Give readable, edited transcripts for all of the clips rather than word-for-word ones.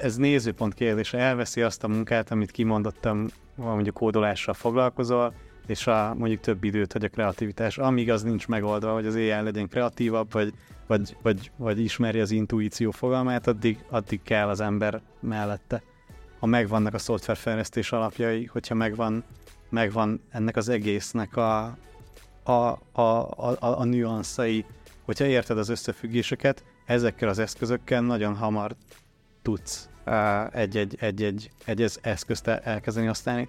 ez nézőpont kérdése, elveszi azt a munkát, amit kimondottam, mondjuk kódolással foglalkozol, és mondjuk több időt hagy a kreativitás, amíg az nincs megoldva, hogy az AI legyen kreatívabb, vagy ismeri az intuíció fogalmát, addig kell az ember mellette. Ha megvannak a szoftverfejlesztés alapjai, hogyha megvan ennek az egésznek a nüanszai, hogyha érted az összefüggéseket, ezekkel az eszközökkel nagyon hamar tudsz egy eszközt elkezdeni használni.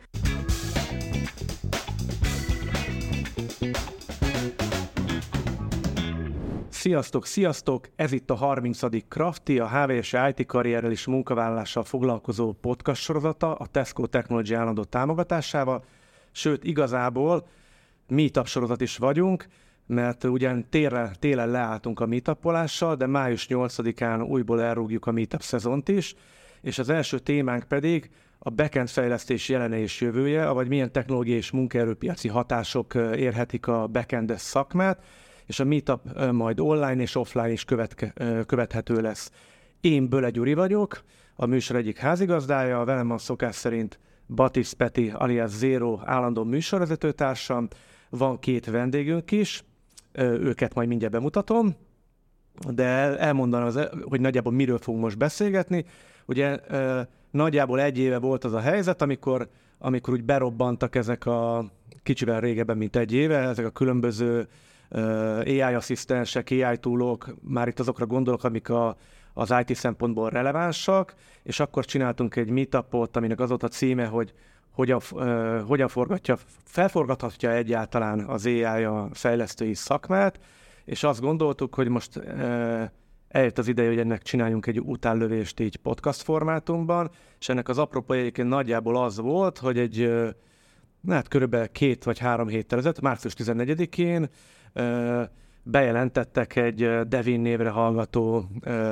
Sziasztok! Ez itt a 30. Crafty, a HVS IT karrierrel és munkavállalással foglalkozó podcast sorozata a Tesco Technology állandó támogatásával, sőt igazából meetup sorozat is vagyunk, mert ugyan télen leálltunk a meetupolással, de május 8-án újból elrúgjuk a meetup szezont is, és az első témánk pedig a backend fejlesztés jelene és jövője, vagy milyen technológiai és munkaerőpiaci hatások érhetik a backendes szakmát, és a meetup majd online és offline is követhető lesz. Én Böle Gyuri vagyok, a műsor egyik házigazdája, velem van szokás szerint Batisz Peti alias Zero állandó műsorvezetőtársam, van két vendégünk is, őket majd mindjárt bemutatom, de elmondanám, hogy nagyjából miről fogunk most beszélgetni. Ugye nagyjából egy éve volt az a helyzet, amikor úgy berobbantak ezek a kicsivel régebben, mint egy éve, ezek a különböző AI asszisztensek, AI toolok, már itt azokra gondolok, amik az IT szempontból relevánsak, és akkor csináltunk egy meetupot, aminek az volt a címe, hogy hogyan felforgathatja egyáltalán az AI a fejlesztői szakmát, és azt gondoltuk, hogy most eljött az ideje, hogy ennek csináljunk egy utánlövést így podcast formátumban, és ennek az apropója egyébként nagyjából az volt, hogy körülbelül 2 vagy 3 héttel ezelőtt, március 14-én bejelentettek egy Devin névre hallgató,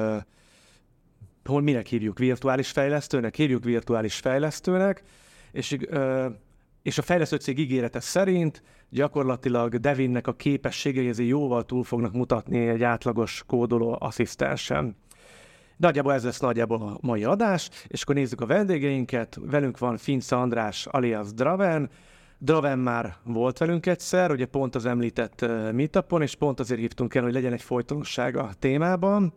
minek hívjuk, virtuális fejlesztőnek, és a fejlesztő cég ígérete szerint gyakorlatilag Devinnek a képességei jóval túl fognak mutatni egy átlagos kódoló asszisztensen. Nagyjából ez lesz nagyjából a mai adás, és akkor nézzük a vendégeinket. Velünk van Finca András alias Draven. Draven már volt velünk egyszer, ugye pont az említett meetupon, és pont azért hívtunk el, hogy legyen egy folytonosság a témában.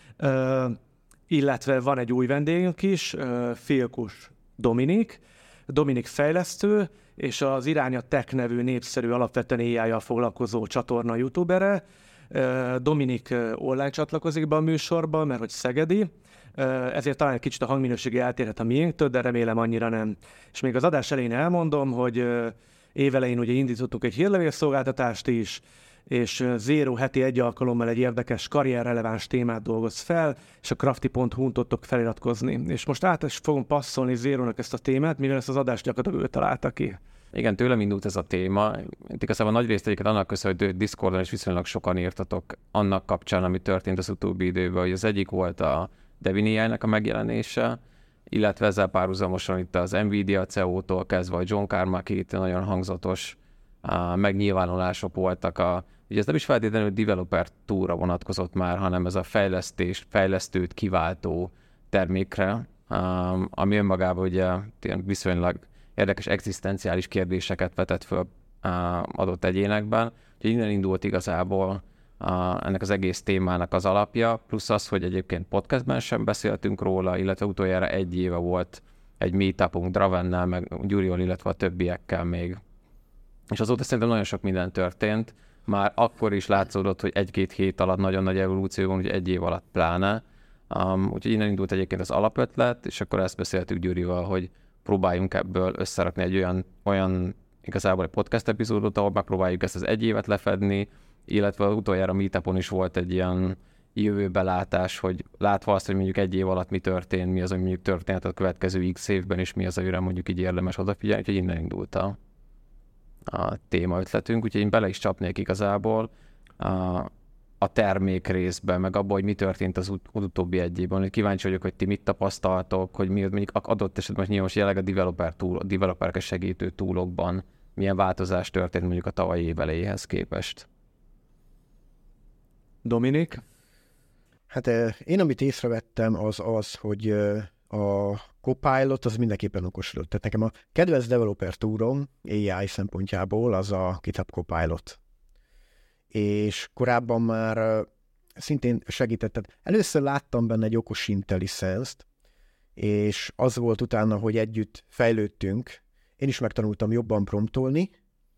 Illetve van egy új vendégünk is, Filkus Dominik fejlesztő, és az Iránya Tech nevű népszerű alapvetően AI-jal foglalkozó csatorna youtubere. Dominik online csatlakozik be a műsorba, mert hogy szegedi, ezért talán egy kicsit a hangminősége eltérhet a miénktől, de remélem annyira nem. És még az adás elején elmondom, hogy évelején ugye indítottunk egy hírlevélszolgáltatást is, és Zero heti egy alkalommal egy érdekes karrierreleváns témát dolgoz fel, és a crafty.hu-n tudtok feliratkozni. És most át is fogom passzolni Zero-nak ezt a témát, mivel ezt az adást gyakorlatilag ő találta ki. Igen, tőlem indult ez a téma. Igazából nagy részt egyiket annak köszönhető, hogy Discordon is viszonylag sokan írtatok annak kapcsán, ami történt az utóbbi időben, hogy az egyik volt a Devin AI-nek a megjelenése, illetve ezzel párhuzamosan itt az Nvidia CEO-tól kezdve a John Carmack itt nagyon hangzatos megnyilvánulások voltak. Ugye ez nem is feltétlenül developer toolra vonatkozott már, hanem ez a fejlesztőt kiváltó termékre, ami önmagában ugye viszonylag érdekes egzisztenciális kérdéseket vetett föl adott egyénekben. Úgyhogy innen indult igazából ennek az egész témának az alapja, plusz az, hogy egyébként podcastben sem beszéltünk róla, illetve utoljára egy éve volt egy meetupunk Dravennel, meg Gyurival, illetve a többiekkel még. És azóta szerintem nagyon sok minden történt. Már akkor is látszódott, hogy 1-2 hét alatt nagyon nagy evolúció van, úgyhogy 1 év alatt pláne. Úgyhogy innen indult egyébként az alapötlet, és akkor ezt beszéltük Gyurival, hogy próbáljunk ebből összerakni egy olyan igazából egy podcast epizódot, ahol megpróbáljuk ezt az 1 évet lefedni, illetve utoljára meetupon is volt egy ilyen jövőbelátás, hogy látva azt, hogy mondjuk 1 év alatt mi történt, mi az, ami mondjuk történt a következő X évben, és mi az, amire mondjuk így érdemes odafigyelni, úgyhogy innen indult a témaötletünk, úgyhogy én bele is csapnék igazából a termék részbe, meg abban, hogy mi történt az utóbbi 1 évben. Kíváncsi vagyok, hogy ti mit tapasztaltok, hogy mi mondjuk adott esetben most nyilván jelenleg a developerek segítő toolokban milyen változás történt mondjuk a tavalyi év elejéhez képest. Dominik? Hát én amit észrevettem az, hogy a Copilot az mindenképpen okosodott. Tehát nekem a kedvenc developer túrom AI szempontjából az a GitHub Copilot. És korábban már szintén segített. Először láttam benne egy okos IntelliSense-t, és az volt utána, hogy együtt fejlődtünk. Én is megtanultam jobban promptolni,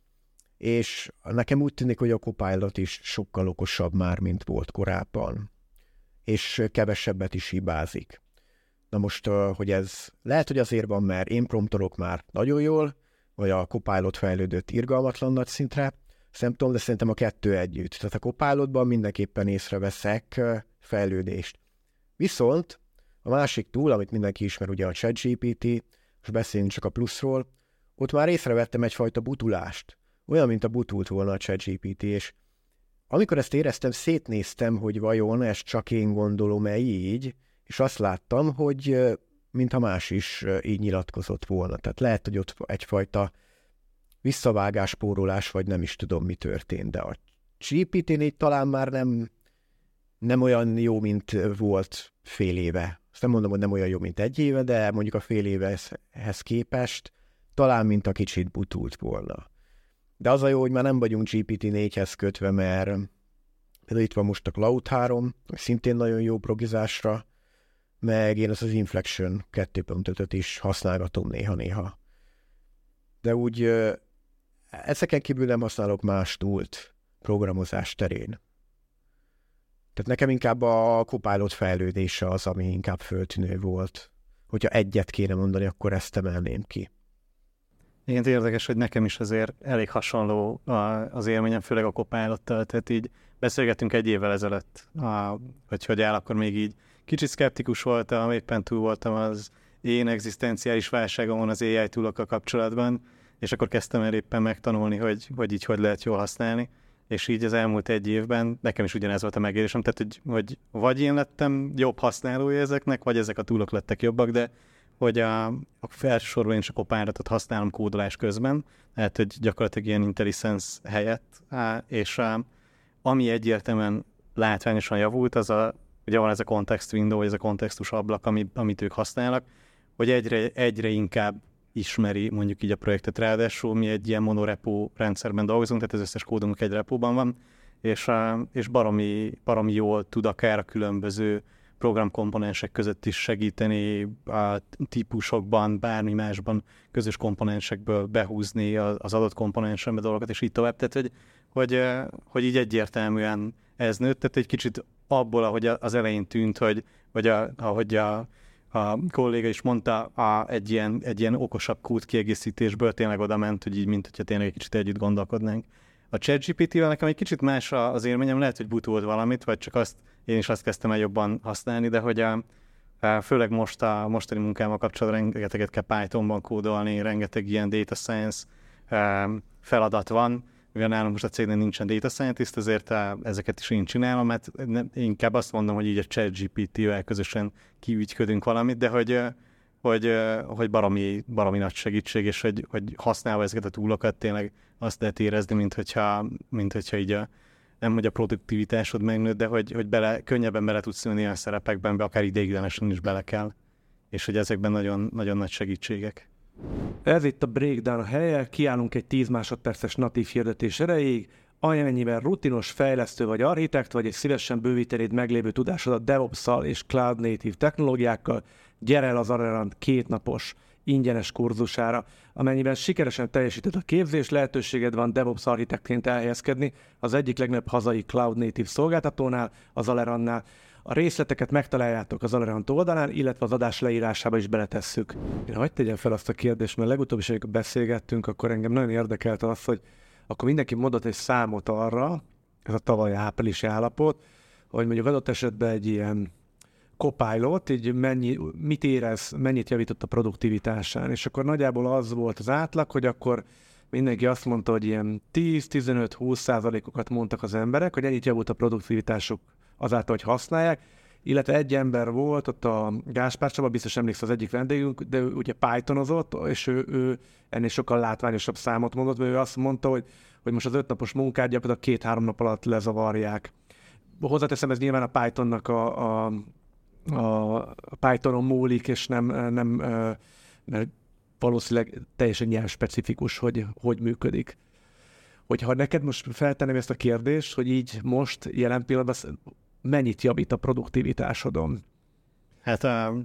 és nekem úgy tűnik, hogy a Copilot is sokkal okosabb már, mint volt korábban, és kevesebbet is hibázik. Na most, hogy ez lehet, hogy azért van, mert én promptolok már nagyon jól, vagy a Copilot fejlődött irgalmatlan nagy szintre, nem tudom, de szerintem a kettő együtt. Tehát a Copilotban mindenképpen észreveszek fejlődést. Viszont a másik túl, amit mindenki ismer, ugye a ChatGPT, most beszélünk csak a pluszról, ott már észrevettem egyfajta butulást. Olyan, mint a butult volna a ChatGPT, és amikor ezt éreztem, szétnéztem, hogy vajon ezt csak én gondolom-e így, és azt láttam, hogy mintha más is így nyilatkozott volna. Tehát lehet, hogy ott egyfajta visszavágás, spórolás, vagy nem is tudom, mi történt, de a GPT-nél talán már nem olyan jó, mint volt fél éve. Azt nem mondom, hogy nem olyan jó, mint egy éve, de mondjuk a fél évhez képest talán mint a kicsit butult volna. De az a jó, hogy már nem vagyunk GPT-4-hez kötve, mert például itt van most a Cloud 3, szintén nagyon jó progizásra, meg én az Inflection 2.5-öt is használgatom néha-néha. De úgy ezeken kívül nem használok más túlt programozás terén. Tehát nekem inkább a Copilot fejlődése az, ami inkább föltűnő volt. Hogyha egyet kéne mondani, akkor ezt emelném ki. Igen, érdekes, hogy nekem is azért elég hasonló az élményem, főleg a Copilottal, tehát így beszélgettünk egy évvel ezelőtt, hogy áll, akkor még így kicsit szkeptikus voltam, éppen túl voltam az én egzisztenciális válságomon az AI túlokkal kapcsolatban, és akkor kezdtem el éppen megtanulni, hogy lehet jól használni, és így az elmúlt egy évben nekem is ugyanez volt a megélésem, tehát hogy vagy én lettem jobb használója ezeknek, vagy ezek a túlok lettek jobbak, de hogy a felsősorban én csak a Copilotot használom kódolás közben, tehát hogy gyakorlatilag ilyen IntelliSense helyett, és ami egyértelműen látványosan javult, ugye van ez a context window, vagy ez a kontextus ablak, amit ők használnak, hogy egyre inkább ismeri mondjuk így a projektet, ráadásul mi egy ilyen monorepo rendszerben dolgozunk, tehát az összes kódunk egy repóban van, és baromi jól tud akár a különböző programkomponensek között is segíteni, a típusokban, bármi másban közös komponensekből behúzni az adott komponensembe dolgokat, és így tovább. Tehát, hogy így egyértelműen ez nőtt, tehát egy kicsit abból, ahogy az elején tűnt, ahogy a kolléga is mondta, egy ilyen okosabb kód kiegészítésből tényleg oda ment, hogy így, mint hogyha tényleg egy kicsit együtt gondolkodnánk. A ChatGPT-vel nekem egy kicsit más az élményem, lehet, hogy butult valamit, vagy csak én is azt kezdtem el jobban használni, de hogy főleg most a mostani munkámmal kapcsolatban rengeteget kell Pythonban kódolni, rengeteg ilyen data science feladat van, mivel nálunk most a cégnél nincsen data scientist, ezért ezeket is én csinálom, mert inkább azt mondom, hogy így a ChatGPT-vel közösen kiügyködünk valamit, de hogy baromi nagy segítség, és hogy használva ezeket a túlokat tényleg azt lehet érezni, mint hogyha így nem hogy a produktivitásod megnőtt, de hogy könnyebben bele tudsz ülni olyan szerepekben, akár ideiglenesen is bele kell, és hogy ezekben nagyon, nagyon nagy segítségek. Ez itt a breakdown helye, kiállunk egy 10 másodperces natív hirdetés erejéig, amennyiben rutinos fejlesztő vagy architekt, vagy egy szívesen bővítenéd meglévő tudásodat DevOps-szal és Cloud Native technológiákkal, gyere el az Alerant 2 napos ingyenes kurzusára. Amennyiben sikeresen teljesíted a képzés, lehetőséged van DevOps architektként elhelyezkedni az egyik legnagyobb hazai Cloud Native szolgáltatónál, az Alerannál. A részleteket megtaláljátok az Alerant oldalán, illetve az adás leírásába is beletesszük. Én hagyd tegyem fel azt a kérdést, mert legutóbb is, amikor beszélgettünk, akkor engem nagyon érdekelt az, hogy akkor mindenki mondott egy számot arra, ez a tavaly áprilisi állapot, hogy mondjuk adott esetben egy ilyen Copilot, így mit érez, mennyit javított a produktivitásán, és akkor nagyjából az volt az átlag, hogy akkor mindenki azt mondta, hogy ilyen 10-15-20%-okat mondtak az emberek, hogy ennyit javult a produktivitásuk azáltal, hogy használják, illetve egy ember volt, ott a Gáspár Csaba, biztos emlékszel az egyik vendégünk, de ő ugye Pythonozott, és ő ennél sokkal látványosabb számot mondott, mert ő azt mondta, hogy most az 5 napos munkát gyakorlatilag 2-3 nap alatt lezavarják. Hozzáteszem, ez nyilván a Pythonnak a a Pythonon múlik, és nem valószínűleg teljesen nyelvspecifikus, hogy működik. Hogyha neked most feltenném ezt a kérdést, hogy így most jelen pillanatban mennyit javít a produktivitásodon? Hát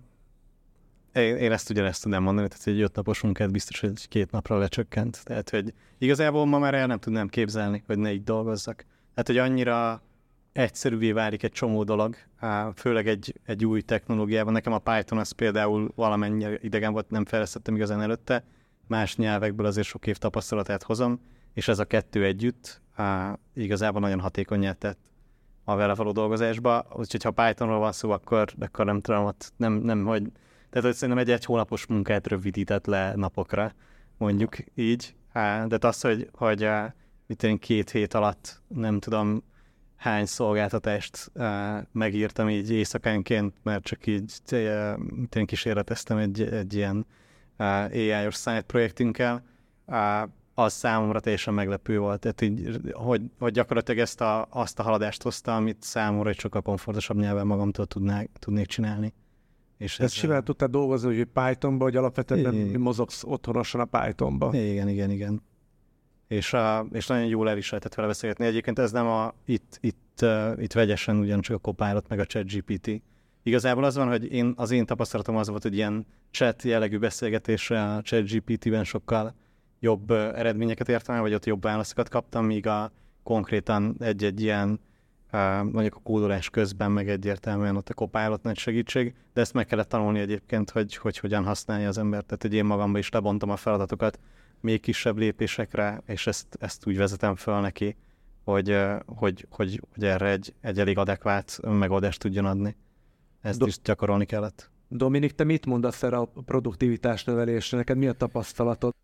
én ezt ugyanezt tudnám mondani, tehát egy 5 napos munkát biztos, hogy 2 napra lecsökkent. Tehát, hogy igazából ma már el nem tudnám képzelni, hogy ne így dolgozzak. Hát, hogy annyira egyszerűvé válik egy csomó dolog, főleg egy új technológiában. Nekem a Python az például valamennyire idegen volt, nem fejlesztettem igazán előtte. Más nyelvekből azért sok év tapasztalatát hozom, és ez a 2 együtt igazából nagyon hatékonnyá tett a vele való dolgozásba. Úgyhogy ha Pythonról van szó, akkor nem tudom, hogy... Tehát, hogy szerintem egy hónapos munkát rövidített le napokra, mondjuk így. De az, hogy mit én 2 hét alatt nem tudom hány szolgáltatást megírtam így éjszakánként, mert csak így én kísérleteztem egy ilyen AI-os side projektünkkel, az számomra teljesen meglepő volt. Tehát így, hogy gyakorlatilag azt a haladást hozta, amit számomra egy sokkal komfortosabb nyelven magamtól tudnék csinálni. És ezt simán tudtál dolgozni, hogy Pythonba, hogy alapvetően mozogsz otthonosan a Pythonba. Igen. És nagyon jól el is lehetett vele beszélgetni. Egyébként ez nem itt vegyesen ugyancsak a Copilot meg a ChatGPT. Igazából az van, hogy az én tapasztalatom az volt, hogy ilyen chat jellegű beszélgetésre a ChatGPT-ben sokkal jobb eredményeket értem, vagy ott jobb válaszokat kaptam, míg konkrétan egy ilyen mondjuk a kódolás közben meg egyértelműen ott a Copilot nagy segítség, de ezt meg kellett tanulni egyébként, hogy hogyan használja az ember. Tehát, hogy én magamban is lebontom a feladatokat még kisebb lépésekre, és ezt úgy vezetem fel neki, hogy erre egy elég adekvát megoldást tudjon adni. Ezt is gyakorolni kellett. Dominik, te mit mondasz erre a produktivitás növelésre? Neked mi a tapasztalatod?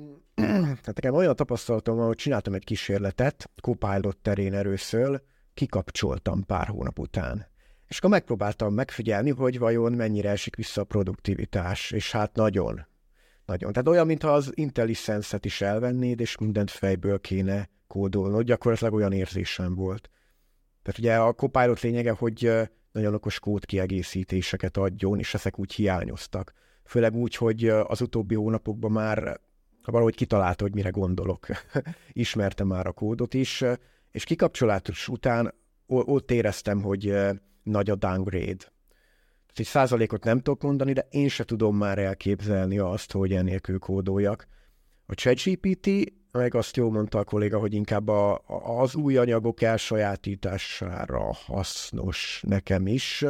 Hát nekem olyan tapasztalatom, hogy csináltam egy kísérletet, Copilot terén először, kikapcsoltam pár hónap után. És akkor megpróbáltam megfigyelni, hogy vajon mennyire esik vissza a produktivitás, és hát nagyon. Tehát olyan, mintha az IntelliSense-et is elvennéd, és mindent fejből kéne kódolnod, gyakorlatilag olyan érzésem volt. Tehát ugye a Copilot lényege, hogy nagyon okos kódkiegészítéseket adjon, és ezek úgy hiányoztak. Főleg úgy, hogy az utóbbi hónapokban már valahogy kitalálta, hogy mire gondolok. Ismertem már a kódot is, és kikapcsolás után ott éreztem, hogy nagy a downgrade. Tehát egy százalékot nem tudok mondani, de én se tudom már elképzelni azt, hogy ennélkül kódoljak. A ChatGPT, meg azt jól mondta a kolléga, hogy inkább az új anyagok elsajátítására hasznos nekem is,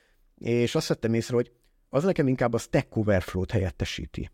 és azt vettem észre, hogy az nekem inkább a Stack Overflow-t helyettesíti.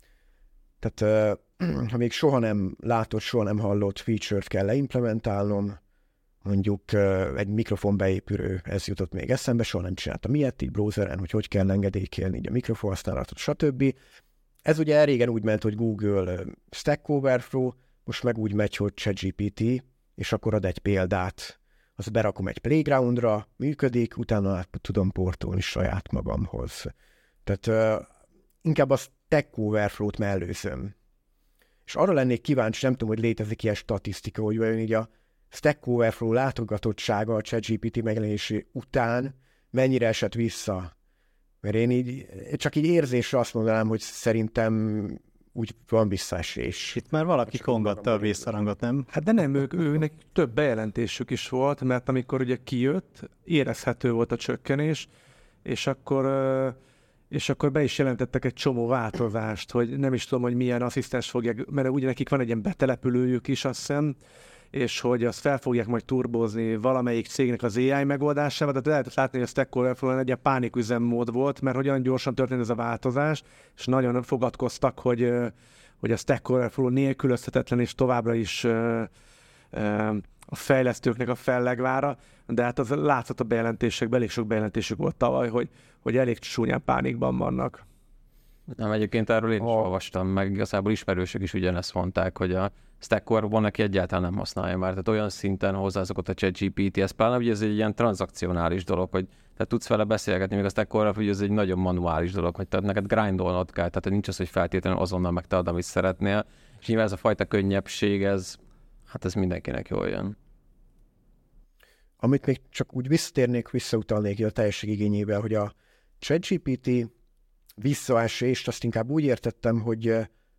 Tehát ha még soha nem látott, soha nem hallott feature-t kell leimplementálnom, mondjuk egy mikrofon beépülő, ez jutott még eszembe, soha nem csináltam ilyet, így browseren, hogy kell engedélykelni így a mikrofon használatot, stb. Ez ugye régen úgy ment, hogy Google Stack Overflow, most meg úgy megy, hogy ChatGPT, és akkor ad egy példát, azt berakom egy playgroundra, működik, utána át tudom portolni saját magamhoz. Tehát inkább a Stack Overflow-t mellőzöm. És arra lennék kíváncsi, nem tudom, hogy létezik ilyen statisztika, hogy vajon így a Stack Overflow látogatottsága a ChatGPT megjelenésé után mennyire esett vissza. Mert én csak így érzésre azt mondanám, hogy szerintem úgy van visszaesés. Itt már valaki kongatta a vészharangot, nem? Hát de nem, őnek több bejelentésük is volt, mert amikor ugye kijött, érezhető volt a csökkenés, és akkor be is jelentettek egy csomó változást, hogy nem is tudom, hogy milyen asszisztens fogják, mert ugye nekik van egy ilyen betelepülőjük is, azt hiszem, és hogy azt fel fogják majd turbózni valamelyik cégnek az AI megoldásával, tehát lehet látni, hogy a Stack Overflow-on egy ilyen pániküzemmód volt, mert hogyan gyorsan történt ez a változás, és nagyon fogadkoztak, hogy a Stack Overflow nélkülözhetetlen, és továbbra is a fejlesztőknek a fellegvára, de hát az látszott a bejelentésekben, elég sok bejelentésük volt tavaly, hogy elég csúnyán pánikban vannak. Nem, egyébként erről én is olvastam, meg igazából ismerősök is ugyanezt mondták, hogy a Stack Overflow neki egyáltalán nem használja már, tehát olyan szinten hozzászokott a ChatGPT, ez pláne, hogy ez egy ilyen tranzakcionális dolog, hogy te tudsz vele beszélgetni, még a Stack Overflow, hogy ez egy nagyon manuális dolog, hogy tehát neked grindolnod kell, tehát nincs az, hogy feltétlenül azonnal megtalad, amit szeretnél, és nyilván ez a fajta könnyebbség, ez mindenkinek jól jön. Amit még csak úgy visszautalnék a teljesség igényével, hogy a ChatGPT visszaesést azt inkább úgy értettem, hogy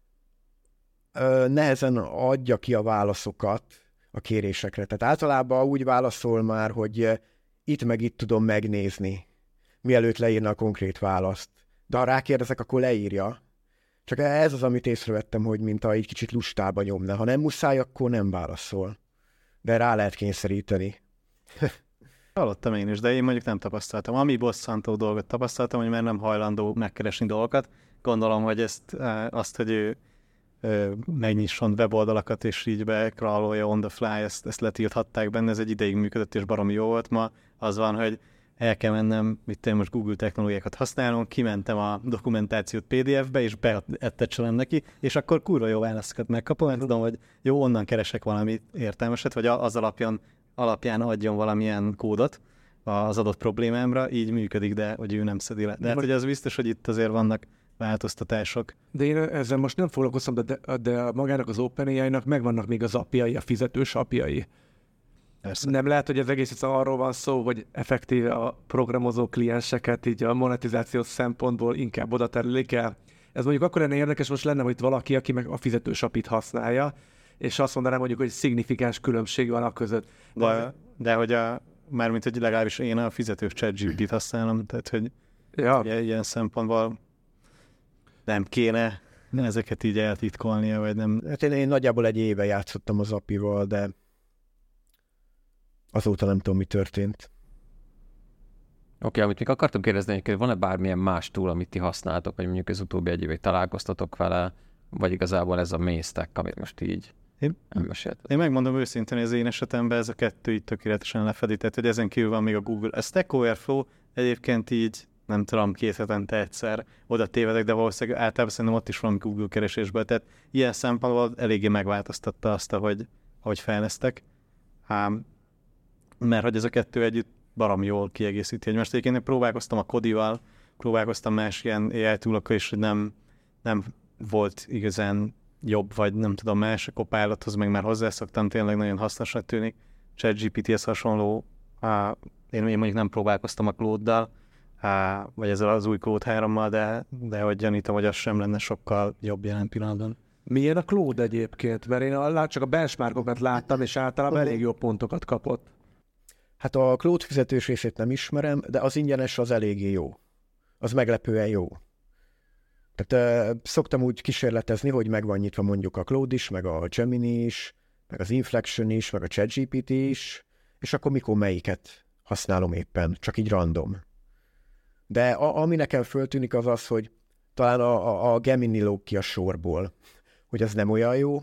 nehezen adja ki a válaszokat a kérésekre. Tehát általában úgy válaszol már, hogy itt meg itt tudom megnézni, mielőtt leírna a konkrét választ. De ha rákérdezek, akkor leírja. Csak ez az, amit észrevettem, hogy mintha egy kicsit lustában nyomna. Ha nem muszáj, akkor nem válaszol. De rá lehet kényszeríteni. Hallottam én is, de én mondjuk nem tapasztaltam. Ami bosszantó dolgot tapasztaltam, hogy már nem hajlandó megkeresni dolgokat. Gondolom, hogy azt, hogy ő megnyisson weboldalakat, és így bekralolja on the fly, ezt letilthatták benne, ez egy ideig működött, és baromi jó volt. Ma az van, hogy el kell mennem, most Google technológiákat használom, kimentem a dokumentációt PDF-be, és beettetselem neki, és akkor kurva jó válaszokat megkapom, mert tudom, hogy jó, onnan keresek valami értelmeset, vagy az alapján adjon valamilyen kódot az adott problémámra, így működik, de hogy ő nem szedi le. De hát, hogy az biztos, hogy itt azért vannak változtatások. De én ezzel most nem foglalkoztam, de magának az OpenAI-nak megvannak még az API-ai, a fizetős API-ai. Persze. Nem lehet, hogy ez egész egyszerűen arról van szó, hogy effektíve a programozó klienseket így a monetizációs szempontból inkább oda terelik el. Ez mondjuk akkor lenne érdekes, most lenne, hogy itt valaki, aki meg a fizetős API-t használja, és azt mondanám mondjuk, hogy szignifikáns különbség van a között. De hogy mármint, hogy legalábbis én a fizetős ChatGPT-t használom, tehát hogy ilyen szempontból nem kéne ezeket így eltitkolnia, vagy nem. Hát én nagyjából egy éve játszottam az API-val, de azóta nem tudom, mi történt. Oké, amit még akartam kérdezni, hogy van-e bármilyen más tool, amit ti használtok, vagy mondjuk az utóbbi egy évig találkoztatok vele, vagy igazából ez a main stack, amit most így elmesélted? Én megmondom őszintén, hogy az én esetemben ez a kettő így tökéletesen lefedi, tehát hogy ezen kívül van még a Google. A Stack Overflow egyébként így, nem tudom, 2 hetente egyszer oda tévedek, de valószínűleg általában szerintem ott is van Google keresésből, tehát ilyen szempontból eléggé megváltoztatta azt, ahogy fejlesztek. Mert hogy ez a kettő együtt baromi jól kiegészíti egymást. Egyébként én próbálkoztam a Kodival, próbálkoztam más ilyen AI tool-okkal is, hogy nem volt igazán jobb, vagy nem tudom, más a Copilothoz meg már hozzászoktam, tényleg nagyon hasznosnak tűnik. ChatGPT-hez hasonló, én mondjuk nem próbálkoztam a Claude-dal, vagy ezzel az új Claude 3-mal, de hogy gyanítom, hogy az sem lenne sokkal jobb jelen pillanatban. Milyen a Claude egyébként? Mert én csak a benchmarkokat láttam, és általában elég jó pontokat kapott. Hát a Claude fizetős részét nem ismerem, de az ingyenes az eléggé jó. Az meglepően jó. Tehát szoktam úgy kísérletezni, hogy meg van nyitva mondjuk a Claude is, meg a Gemini is, meg az Inflection is, meg a ChatGPT is, és akkor mikor melyiket használom éppen, csak így random. De ami nekem föltűnik az az, hogy talán a Gemini lóg ki a sorból, hogy az nem olyan jó.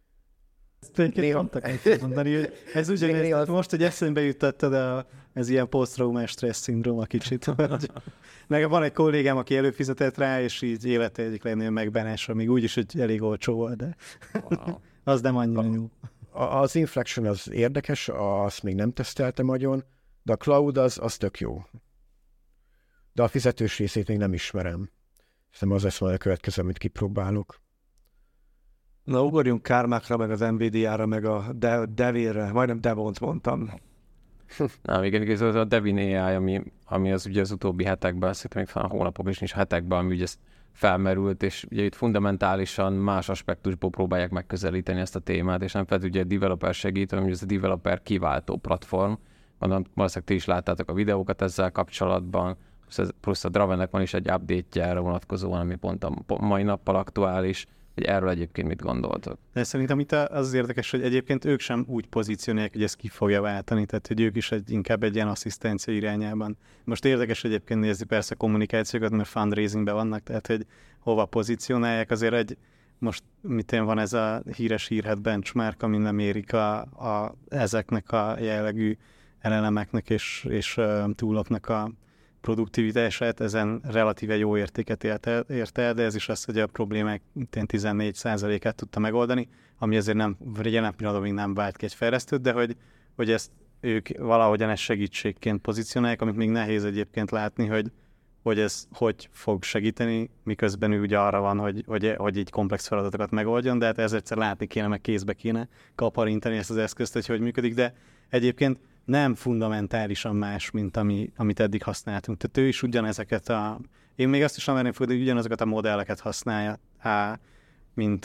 Mondani, hogy ez ugyanez, most, hogy eszembe jutottad, ez ilyen posztraumás stressz szindróma kicsit. Meg van egy kollégám, aki előfizetett rá, és így élete egyik legnagyobb megbenása, még úgyis, hogy elég olcsó volt, de az nem annyira jó. Az Inflection az érdekes, azt még nem teszteltem nagyon, de a Cloud az tök jó. De a fizetős részét még nem ismerem. Szerintem az lesz majd a következő, amit kipróbálok. Na, ugorjunk Kármákra, meg az NVIDIA-ra, meg a Devilre, majdnem Devont mondtam. Na, igen, igaz, a Devin AI, ami az ugye az utóbbi hetekben, szerintem még talán hónapok is hetekben, ami ugye felmerült, és ugye itt fundamentálisan más aspektusból próbálják megközelíteni ezt a témát, és nem feltétlenül ugye a developer segít, hanem ez a developer kiváltó platform. Gondolom, valószínűleg ti is láttátok a videókat ezzel kapcsolatban, plusz a Dravennek van is egy update-je erre vonatkozóan, ami pont a mai nappal aktuális, hogy erről egyébként mit gondoltok? De szerintem itt az érdekes, hogy egyébként ők sem úgy pozícionálják, hogy ezt ki fogja váltani, tehát hogy ők is inkább egy ilyen asszisztencia irányában. Most érdekes egyébként nézni persze kommunikációkat, mert fundraisingben vannak, tehát hogy hova pozícionálják, azért most van ez a híres hírhet benchmark, amin nem érik ezeknek a jellegű elemeknek és túloknak a produktivitását, ezen relatíve jó értéket érte el, de ez is az, hogy a problémák 14%-át tudta megoldani, ami azért nem, vagy jelen pillanatban még nem vált ki egy fejlesztőt, de hogy ezt ők valahogyan ezt segítségként pozícionálják, amit még nehéz egyébként látni, hogy ez hogy fog segíteni, miközben ő ugye arra van, hogy így komplex feladatokat megoldjon, de hát ez egyszer látni kéne, meg kézbe kéne kaparintani ezt az eszközt, hogy működik, de egyébként nem fundamentálisan más, mint amit eddig használtunk. Tehát ő is ugyanezeket én még azt is nem verném fogadni, hogy ugyanazokat a modelleket használja, mint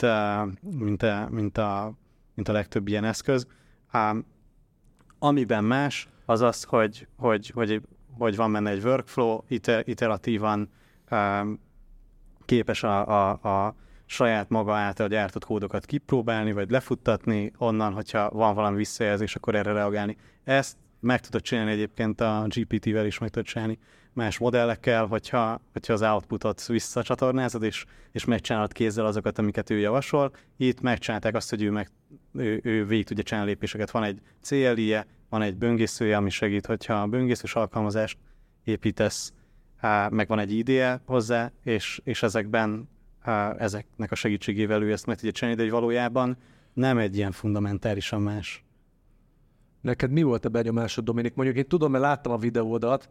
a legtöbb ilyen eszköz. Amiben más, az az, hogy van benne egy workflow, iteratívan képes a saját maga által gyártott kódokat kipróbálni, vagy lefuttatni, onnan, hogyha van valami visszajelzés, akkor erre reagálni. Ezt meg tudod csinálni egyébként a GPT-vel is, meg tudod csinálni más modellekkel, hogyha az outputot visszacsatornázod, és megcsinálod kézzel azokat, amiket ő javasol. Itt megcsinálták azt, hogy ő végig tudja csinálni lépéseket. Van egy CLI-je, van egy böngészője, ami segít, hogyha a böngészős alkalmazást építesz, meg van egy IDE hozzá, és ezeknek a segítségével ő ezt meg tudja csinálni, de valójában nem egy ilyen fundamentálisan más. Neked mi volt a benyomásod, Dominik? Mondjuk én tudom, mert láttam a videódat,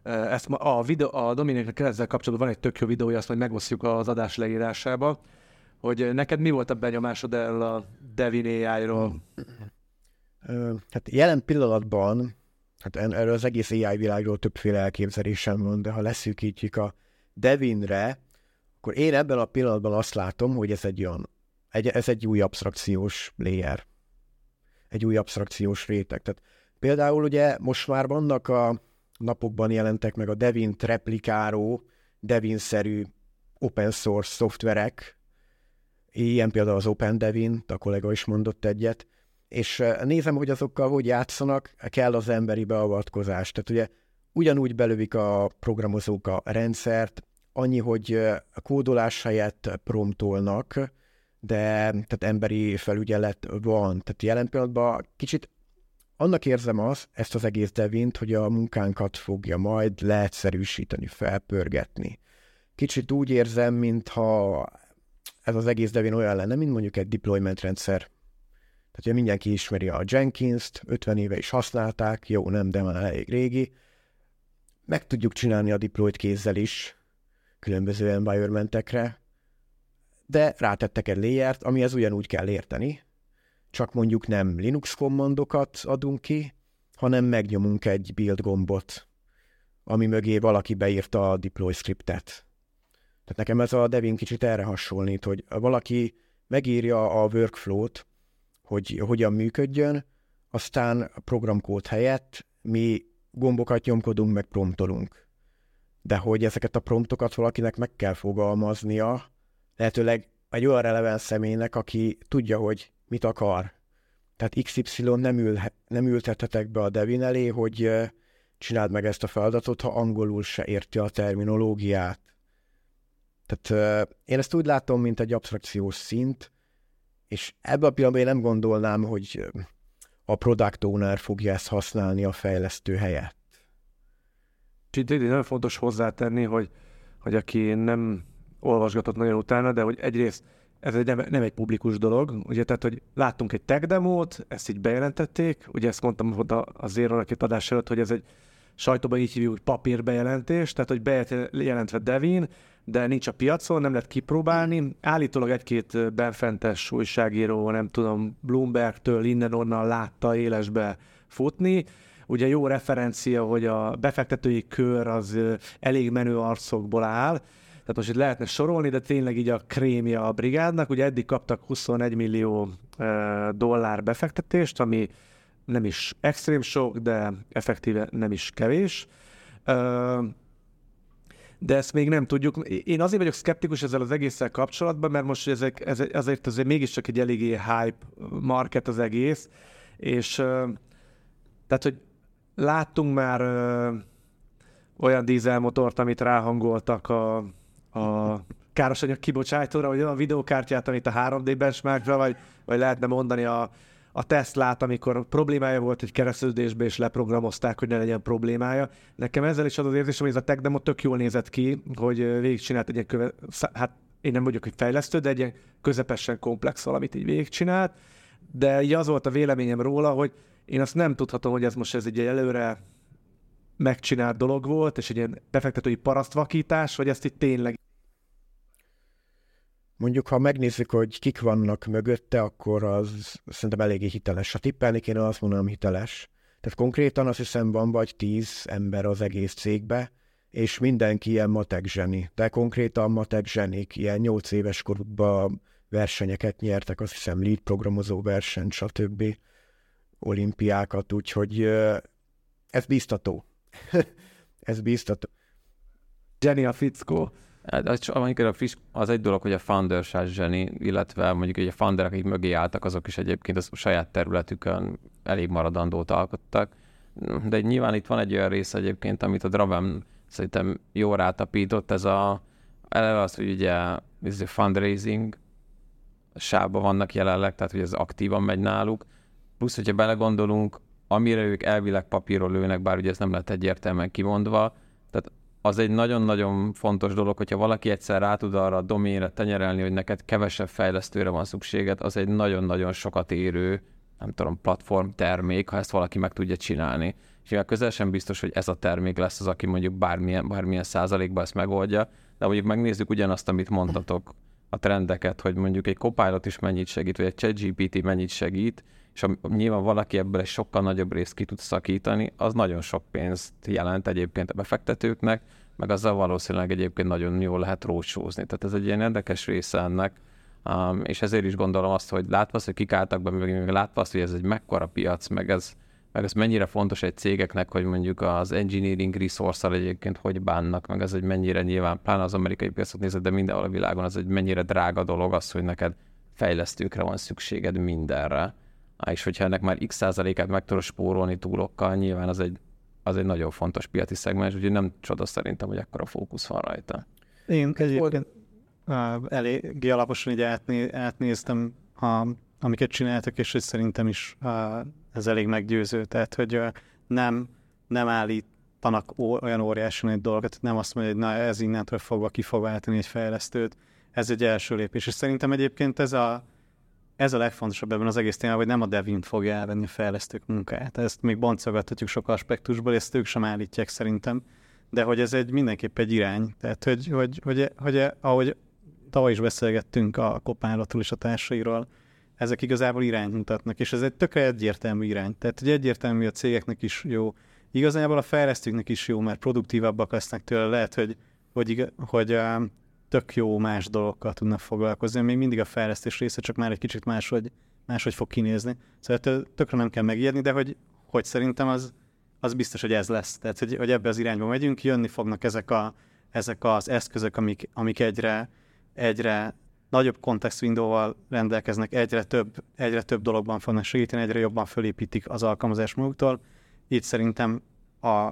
a Dominiknek ezzel kapcsolatban van egy tök jó videója, azt majd megosztjuk az adás leírásába, hogy neked mi volt a benyomásod erről a Devin AI-ról? Hát jelen pillanatban, hát erről az egész AI világról többféle elképzelésem van, de ha leszűkítjük a Devinre, akkor én ebben a pillanatban azt látom, hogy ez egy új absztrakciós layer. Egy új absztrakciós réteg. Tehát például ugye most már vannak a napokban jelentek meg a Devint replikáló, Devin-szerű open source szoftverek, ilyen például az OpenDevin, a kollega is mondott egyet, és nézem, hogy azokkal hogy játszanak, kell az emberi beavatkozás. Tehát ugye ugyanúgy belövik a programozók a rendszert, annyi, hogy a kódolás helyett promptolnak, de tehát emberi felügyelet van. Tehát jelen pillanatban kicsit annak érzem ezt az egész Devint, hogy a munkánkat fogja majd leegyszerűsíteni, felpörgetni. Kicsit úgy érzem, mintha ez az egész Devin olyan lenne, mint mondjuk egy deployment rendszer. Tehát ugye mindenki ismeri a Jenkins-t, 50 éve is használták, jó, nem, de már elég régi. Meg tudjuk csinálni a deployt kézzel is, különböző environmentekre, de rátettek egy layert, amihez ugyanúgy kell érteni, csak mondjuk nem Linux kommandokat adunk ki, hanem megnyomunk egy build gombot, ami mögé valaki beírta a deploy scriptet. Tehát nekem ez a Devin kicsit erre hasonlít, hogy valaki megírja a workflow-t, hogy hogyan működjön, aztán a programkód helyett mi gombokat nyomkodunk, meg promptolunk. De hogy ezeket a promptokat valakinek meg kell fogalmaznia, lehetőleg egy olyan releváns személynek, aki tudja, hogy mit akar. Tehát XY nem ültethetek be a Devin elé, hogy csináld meg ezt a feladatot, ha angolul se érti a terminológiát. Tehát én ezt úgy látom, mint egy absztrakciós szint, és ebben a pillanatban én nem gondolnám, hogy a product owner fogja ezt használni a fejlesztő helyett. Itt nagyon fontos hozzátenni, hogy aki nem olvasgatott nagyon utána, de hogy egyrészt ez nem egy publikus dolog, ugye, tehát, hogy láttunk egy tech demót, ezt így bejelentették, ugye ezt mondtam az Zero-nak adás előtt, hogy ez egy sajtóban így hívjuk, hogy papírbejelentés, tehát, hogy bejelentve Devin, de nincs a piacon, nem lehet kipróbálni. Állítólag egy-két benfentes újságíró, nem tudom, Bloombergtől innen-onnan látta élesbe futni. Ugye jó referencia, hogy a befektetői kör az elég menő arcokból áll, tehát most itt lehetne sorolni, de tényleg így a krémje a brigádnak. Ugye eddig kaptak 21 millió dollár befektetést, ami nem is extrém sok, de effektíve nem is kevés. De ezt még nem tudjuk. Én azért vagyok szkeptikus ezzel az egésszel kapcsolatban, mert most azért mégiscsak egy eléggé hype market az egész, és tehát, hogy láttunk már olyan dízelmotort, amit ráhangoltak a károsanyag kibocsátóra, vagy olyan videókártyát, amit a 3D benchmarkra, vagy lehetne mondani a Teslát, amikor problémája volt egy kereszteződésbe, és leprogramozták, hogy ne legyen problémája. Nekem ezzel is az érzésem, hogy ez a tech demo tök jól nézett ki, hogy végigcsinált egy ilyen hát én nem vagyok egy fejlesztő, de egy ilyen közepesen komplex valamit így végigcsinált, de így az volt a véleményem róla, hogy én azt nem tudhatom, hogy ez most egy előre megcsinált dolog volt, és egy ilyen befektetői parasztvakítás, vagy ezt itt tényleg. Mondjuk, ha megnézzük, hogy kik vannak mögötte, akkor az szerintem eléggé hiteles. Ha tippelni kéne, azt mondanám hiteles. Tehát konkrétan azt hiszem van vagy 10 ember az egész cégbe, és mindenki ilyen matek zseni. De konkrétan matek zsenik, ilyen 8 éves korukban versenyeket nyertek, azt hiszem lead programozó versenyt, stb. Olimpiákat, úgyhogy ez biztató. Ez biztató. Zseni a fickó. Az egy dolog, hogy a founders zseni, illetve mondjuk hogy a founderek, akik mögé álltak, azok is egyébként a saját területükön elég maradandót alkottak. De nyilván itt van egy olyan része egyébként, amit a Draven szerintem jól rátapított, eleve az, hogy ugye ez a fundraising sávban vannak jelenleg, tehát hogy ez aktívan megy náluk. Plusz, hogyha belegondolunk, amire ők elvileg papíról lőnek, bár ugye ez nem lett egyértelműen kimondva, tehát az egy nagyon-nagyon fontos dolog, hogyha valaki egyszer rá tud arra a doménre tenyerelni, hogy neked kevesebb fejlesztőre van szükséged, az egy nagyon-nagyon sokat érő, nem tudom, platform termék, ha ezt valaki meg tudja csinálni. És mivel közel sem biztos, hogy ez a termék lesz az, aki mondjuk bármilyen százalékban ezt megoldja, de mondjuk megnézzük ugyanazt, amit mondtatok, a trendeket, hogy mondjuk egy Copilot is mennyit segít, vagy egy ChatGPT mennyit segít, és nyilván valaki ebből egy sokkal nagyobb részt ki tud szakítani, az nagyon sok pénzt jelent egyébként a befektetőknek, meg azzal valószínűleg egyébként nagyon jól lehet rócsózni. Tehát ez egy ilyen érdekes része ennek, és ezért is gondolom azt, hogy látva azt, hogy kik álltak be, meg látva azt, hogy ez egy mekkora piac, meg ez mennyire fontos egy cégeknek, hogy mondjuk az engineering resource-al egyébként hogy bánnak, meg ez egy mennyire nyilván, pláne az amerikai piacot nézed, de mindenhol a világon az egy mennyire drága dolog az, hogy neked fejlesztőkre van szükséged mindenre. És hogyha ennek már x százalékát meg tudod spórolni túlokkal, nyilván az egy nagyon fontos piaci szegmens, úgyhogy nem csoda szerintem, hogy ekkora fókusz van rajta. Én egyébként eléggé alaposan így átnéztem, amiket csináltak, és szerintem is ez elég meggyőző. Tehát, hogy nem állítanak olyan óriásan egy dolgot, nem azt mondja, hogy na ez innentől fogva ki fog váltani egy fejlesztőt. Ez egy első lépés. És szerintem egyébként ez a legfontosabb ebben az egész témában, hogy nem a Devint fogja elvenni a fejlesztők munkáját. Ezt még boncolgathatjuk sok aspektusból, ezt ők sem állítják szerintem, de hogy ez mindenképp egy irány. Tehát, hogy ahogy tavaly is beszélgettünk a Copilotról és a társairól, ezek igazából irányt mutatnak, és ez egy tökre egyértelmű irány. Tehát, hogy egyértelmű a cégeknek is jó, igazából a fejlesztőknek is jó, mert produktívabbak lesznek tőle, lehet, hogy tök jó más dolgokkal tudnak foglalkozni, még mindig a fejlesztés része, csak már egy kicsit máshogy fog kinézni. Szóval tökre nem kell megijedni, de hogy szerintem az biztos, hogy ez lesz. Tehát, hogy ebbe az irányba megyünk, jönni fognak ezek az eszközök, amik egyre nagyobb context window-val rendelkeznek, egyre több dologban fognak segíteni, egyre jobban fölépítik az alkalmazás maguktól. Itt szerintem a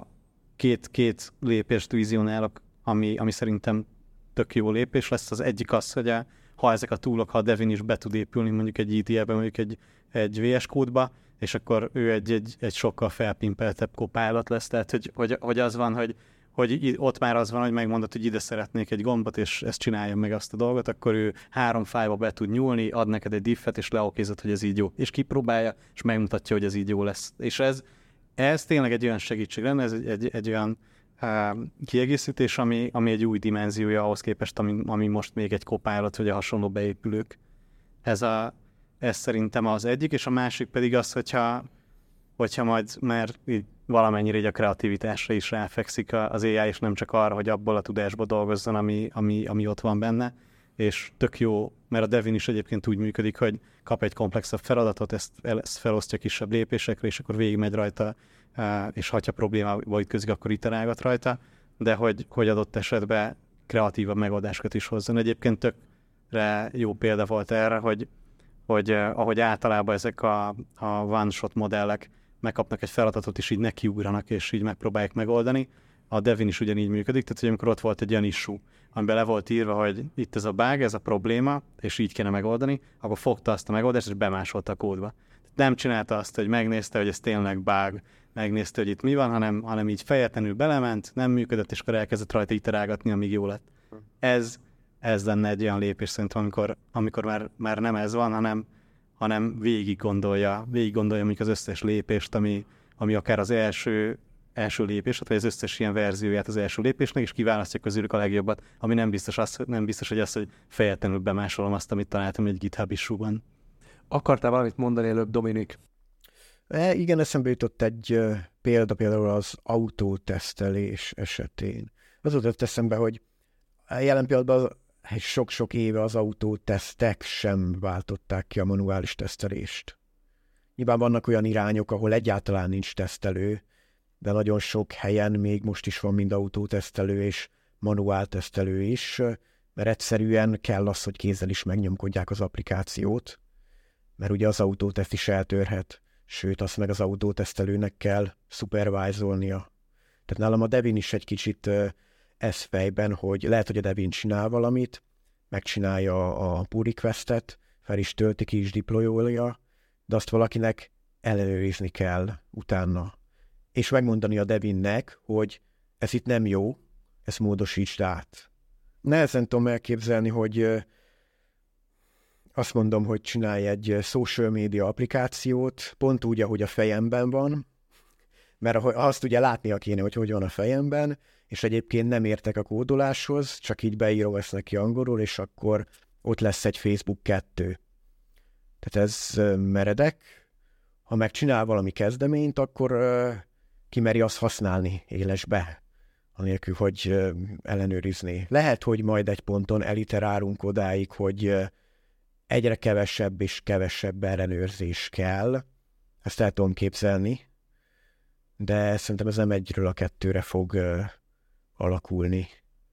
két lépést vizionálok, ami szerintem tök jó lépés lesz. Az egyik az, hogy ha ezek a toolok, ha a Devin is be tud épülni mondjuk egy ETL-be, mondjuk egy VS kódba, és akkor ő egy sokkal felpimpeltebb Copilot lesz. Tehát, hogy az van, hogy ott már az van, hogy megmondod, hogy ide szeretnék egy gombot, és ezt csinálja meg azt a dolgot, akkor ő 3 fájlba be tud nyúlni, ad neked egy diffet, és leokézod, hogy ez így jó. És kipróbálja, és megmutatja, hogy ez így jó lesz. És ez tényleg egy olyan segítség lenne, ez egy olyan kiegészítés, ami egy új dimenziója ahhoz képest, ami most még egy Copilot, vagy a hasonló beépülők. Ez szerintem az egyik, és a másik pedig az, hogyha majd már valamennyire így a kreativitásra is ráfekszik az AI, és nem csak arra, hogy abból a tudásból dolgozzon, ami ott van benne, és tök jó, mert a Devin is egyébként úgy működik, hogy kap egy komplexebb feladatot, ezt felosztja kisebb lépésekre, és akkor végigmegy rajta, és ha problémába ütközik, akkor iterálgat rajta, de hogy adott esetben kreatívabb megoldásokat is hozzon. Egyébként tökre jó példa volt erre, hogy ahogy általában ezek a one-shot modellek megkapnak egy feladatot, és így nekiugranak, és így megpróbálják megoldani. A Devin is ugyanígy működik, tehát hogy amikor ott volt egy olyan issue, amiben le volt írva, hogy itt ez a bug, ez a probléma, és így kéne megoldani, akkor fogta azt a megoldást, és bemásolta a kódba. Nem csinálta azt, hogy megnézte, hogy ez tényleg bug, megnézte, hogy itt mi van, hanem így fejetlenül belement, nem működött, és akkor elkezdett rajta iterálgatni, amíg jó lett. Ez lenne egy olyan lépés szerintem, amikor már nem ez van, hanem végig gondolja mondjuk az összes lépést, ami akár az első lépés, vagy az összes ilyen verzióját az első lépésnek, és kiválasztja közülük a legjobbat, ami nem biztos, hogy fejetlenül bemásolom azt, amit találtam egy GitHub issue-ban. Akartál valamit mondani előbb, Dominik? Igen, eszembe jutott egy példa, például az autótesztelés esetén. Az jutott eszembe, hogy jelen pillanatban sok-sok éve az autótesztek sem váltották ki a manuális tesztelést. Nyilván vannak olyan irányok, ahol egyáltalán nincs tesztelő, de nagyon sok helyen még most is van mind autótesztelő és manuál tesztelő is, mert egyszerűen kell az, hogy kézzel is megnyomkodják az applikációt, mert ugye az autóteszt is eltörhet, sőt, azt meg az autótesztelőnek kell szupervájzolnia. Tehát nálam a Devin is egy kicsit ez fejben, hogy lehet, hogy a Devin csinál valamit, megcsinálja a pull requestet, fel is tölti, ki is deployolja, de azt valakinek ellenőrizni kell utána. És megmondani a Devinnek, hogy ez itt nem jó, ezt módosítsd át. Nehezen tudom elképzelni, hogy azt mondom, hogy csinálj egy social media applikációt, pont úgy, ahogy a fejemben van, mert azt ugye látnia kéne, hogy van a fejemben, és egyébként nem értek a kódoláshoz, csak így beírom ezt neki angolul, és akkor ott lesz egy Facebook 2. Tehát ez meredek. Ha megcsinál valami kezdeményt, akkor kimeri azt használni élesbe, anélkül, hogy ellenőrizné. Lehet, hogy majd egy ponton eliterálunk odáig, hogy egyre kevesebb és kevesebb ellenőrzés kell. Ezt el tudom képzelni, de szerintem ez nem egyről a kettőre fog alakulni.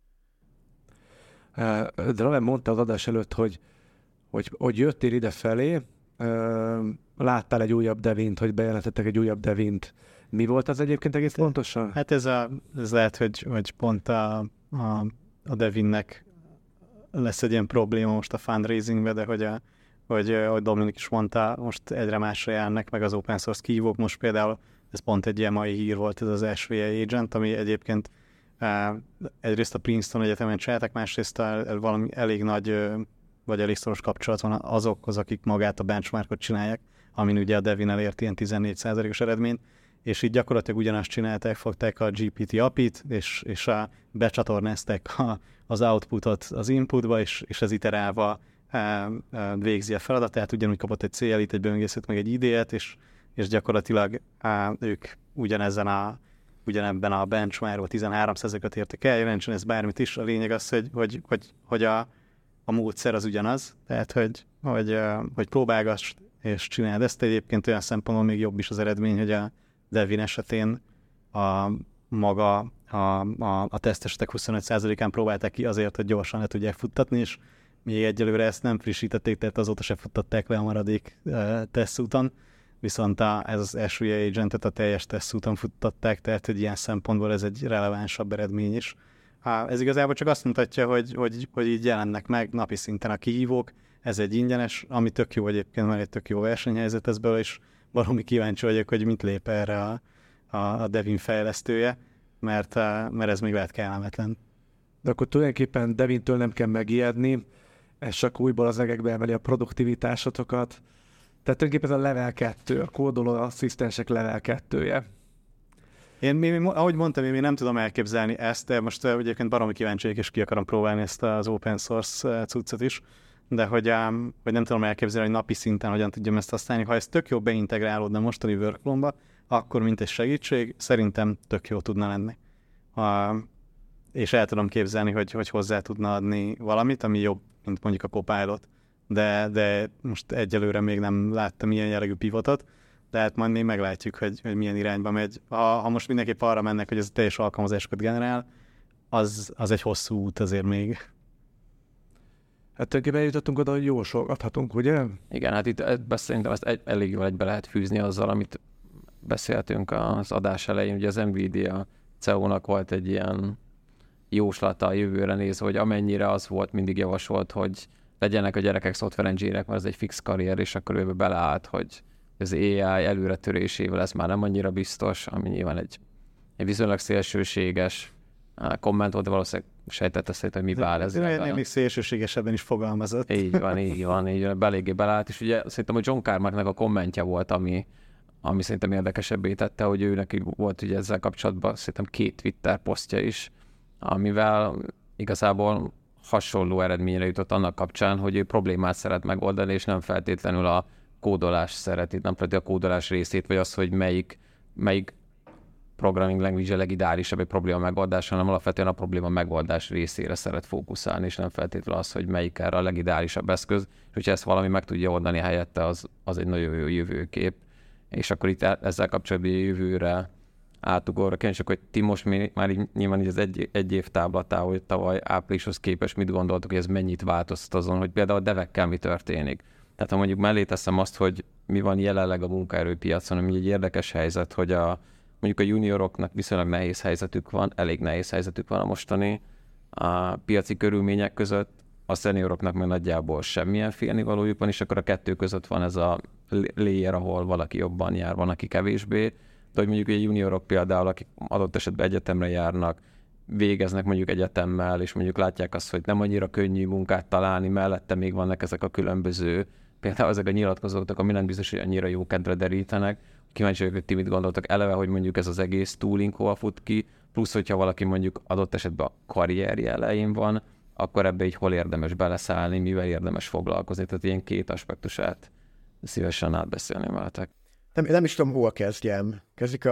Draven mondta az adás előtt, hogy jöttél ide felé, láttál egy újabb Devint, hogy bejelentettek egy újabb Devint. Mi volt az egyébként egész pontosan? Hát ez lehet, hogy pont a Devinnek lesz egy ilyen probléma most a fundraisingbe, de hogy Dominik is mondta, most egyre másra járnak meg az open source kihívók. Most például ez pont egy ilyen mai hír volt, ez az SVA Agent, ami egyébként egyrészt a Princeton Egyetemen csináltak, másrészt valami elég nagy vagy elég szoros kapcsolat van azokhoz, akik magát a benchmarkot csinálják, amin ugye a Devin elért ilyen 14%-os eredményt, és így gyakorlatilag ugyanazt csinálták, fogták a GPT API-t, és becsatornázták az outputot az inputba, és ez iterálva végzi a feladatát, ugyanúgy kapott egy CLI-t, egy böngészőt, meg egy ID-et, és gyakorlatilag ők ugyanebben a benchmarkban 13%-ot értek el, jelentsen ez bármit is, a lényeg az, hogy a módszer az ugyanaz, tehát hogy próbálgass és csináld ezt. Egyébként olyan szempontból még jobb is az eredmény, hogy a Devin esetén a tesztesetek 25%-án próbálták ki azért, hogy gyorsan le tudják futtatni, és még egyelőre ezt nem frissítették, tehát azóta se futtatták le a maradék tesztúton, viszont ez az SVA Agentet a teljes tesztúton futtatták, tehát hogy ilyen szempontból ez egy relevánsabb eredmény is. Ez igazából csak azt mutatja, hogy így jelennek meg napi szinten a kihívók, ez egy ingyenes, ami tök jó egyébként, mert egy tök jó versenyhelyzet ez belőle, és valami kíváncsi vagyok, hogy mit lép erre a Devin fejlesztője, mert ez még lehet kellemetlen. De akkor tulajdonképpen Devintől nem kell megijedni, ez csak újból az egekbe emeli a produktivitásotokat. Tehát tulajdonképpen ez a level 2, a kódoló asszisztensek level 2-je. Ahogy mondtam, én még nem tudom elképzelni ezt, de most egyébként baromi kíváncsi vagyok, és ki akarom próbálni ezt az open source cuccot is, de hogy nem tudom elképzelni, hogy napi szinten hogyan tudjam ezt használni. Ha ez tök jó beintegrálódna mostani workflow-ba, akkor mint egy segítség, szerintem tök jó tudna lenni. És el tudom képzelni, hogy hozzá tudna adni valamit, ami jobb, mint mondjuk a Copilot. De most egyelőre még nem láttam ilyen jellegű pivotot, de hát majd még meglátjuk, hogy milyen irányba megy. Ha most mindenképp arra mennek, hogy ez a teljes alkalmazásokat generál, az egy hosszú út azért még. Hát tulajdonképpen eljutottunk oda, hogy jósolgathatunk, ugye? Igen, hát itt szerintem ezt elég jól egybe lehet fűzni azzal, amit beszéltünk az adás elején. Ugye az Nvidia CEO-nak volt egy ilyen jóslata a jövőre nézve, hogy amennyire az volt, mindig javasolt, hogy legyenek a gyerekek szoftver engineerek, mert ez egy fix karrier, és akkor ő beleállt, hogy az AI előretörésével ez már nem annyira biztos, ami nyilván egy viszonylag szélsőséges komment volt, de valószínűleg sejtette szerint, hogy mi vál ez. Még szélsőségesebben is fogalmazott. Így van, eléggé beleállt, és ugye szerintem a John Carmacknak a kommentje volt, ami szerintem érdekesebbé tette, hogy ő neki volt ugye ezzel kapcsolatban szerintem 2 Twitter posztja is, amivel igazából hasonló eredményre jutott annak kapcsán, hogy ő problémát szeret megoldani, és nem feltétlenül a kódolás szereti, nem szereti a kódolás részét, vagy az, hogy melyik programming language a legideálisabb egy probléma megoldás, hanem alapvetően a probléma megoldás részére szeret fókuszálni, és nem feltétlenül az, hogy melyik erre a legideálisabb eszköz, és hogyha ezt valami meg tudja oldani helyette, az egy nagyon jó jövőkép. És akkor itt ezzel kapcsolatban a jövőre átugorra kíváncsiak, hogy ti most már így, nyilván így az egy év táblatából tavaly áprilishoz képest mit gondoltok, hogy ez mennyit változtat azon, hogy például a devekkel mi történik. Tehát ha mondjuk mellé teszem azt, hogy mi van jelenleg a munkaerőpiacon, ami egy érdekes helyzet, hogy mondjuk a junioroknak viszonylag nehéz helyzetük van, elég nehéz helyzetük van a mostani a piaci körülmények között, a szenioroknak meg nagyjából semmilyen félnivalójuk van, és akkor a kettő között van ez a layer, ahol valaki jobban jár, van, aki kevésbé. De hogy mondjuk a juniorok például, akik adott esetben egyetemre járnak, végeznek mondjuk egyetemmel, és mondjuk látják azt, hogy nem annyira könnyű munkát találni, mellette még vannak ezek a különböző, például ezek a nyilatkozók, ami nem biztos, hogy annyira jó kedvre derítenek. Kíváncsi vagyok, hogy ti mit gondoltok eleve, hogy mondjuk ez az egész tooling hova fut ki, plusz, hogyha valaki mondjuk adott esetben a karrierje elején van, akkor ebbe így hol érdemes beleszállni, mivel érdemes foglalkozni. Tehát ilyen két aspektusát szívesen átbeszélném veletek. Nem is tudom, hol kezdjem. Kezdjük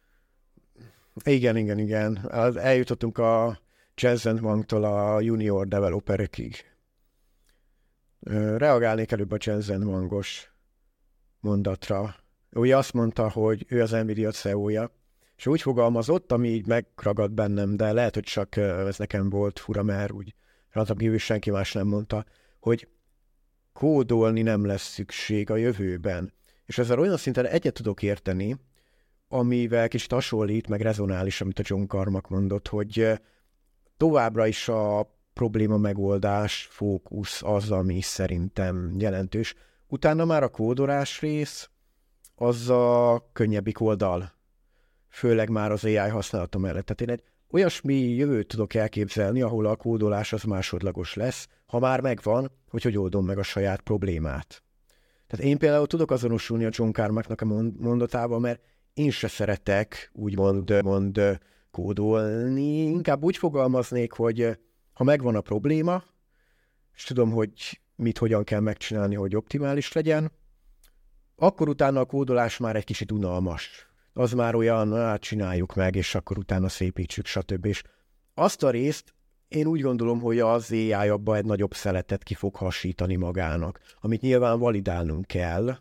Igen. Eljutottunk a Jensen Huangtól a junior developerekig. Reagálnék előbb a Jensen Huangos mondatra. Ugye azt mondta, hogy ő az Nvidia CEO-ja, és úgy fogalmazott, ami így megragad bennem, de lehet, hogy csak ez nekem volt fura, mert úgy rajtam kívül senki más nem mondta, hogy kódolni nem lesz szükség a jövőben. És ezzel olyan szinten egyet tudok érteni, amivel kicsit hasonlít, meg rezonál is, amit a John Carmack mondott, hogy továbbra is a probléma megoldás fókusz az, ami szerintem jelentős. Utána már a kódolás rész, az a könnyebbik oldal, főleg már az AI használata mellett. Tehát én egy olyasmi jövőt tudok elképzelni, ahol a kódolás az másodlagos lesz, ha már megvan, hogy oldom meg a saját problémát. Tehát én például tudok azonosulni a John Carmacknak a mondatával, mert én se szeretek úgymond kódolni. Inkább úgy fogalmaznék, hogy ha megvan a probléma, és tudom, hogy hogyan kell megcsinálni, hogy optimális legyen, akkor utána a kódolás már egy kicsit unalmas. Az már olyan, csináljuk meg, és akkor utána szépítsük, stb. És azt a részt én úgy gondolom, hogy az AI abban egy nagyobb szeletet ki fog hasítani magának, amit nyilván validálnunk kell.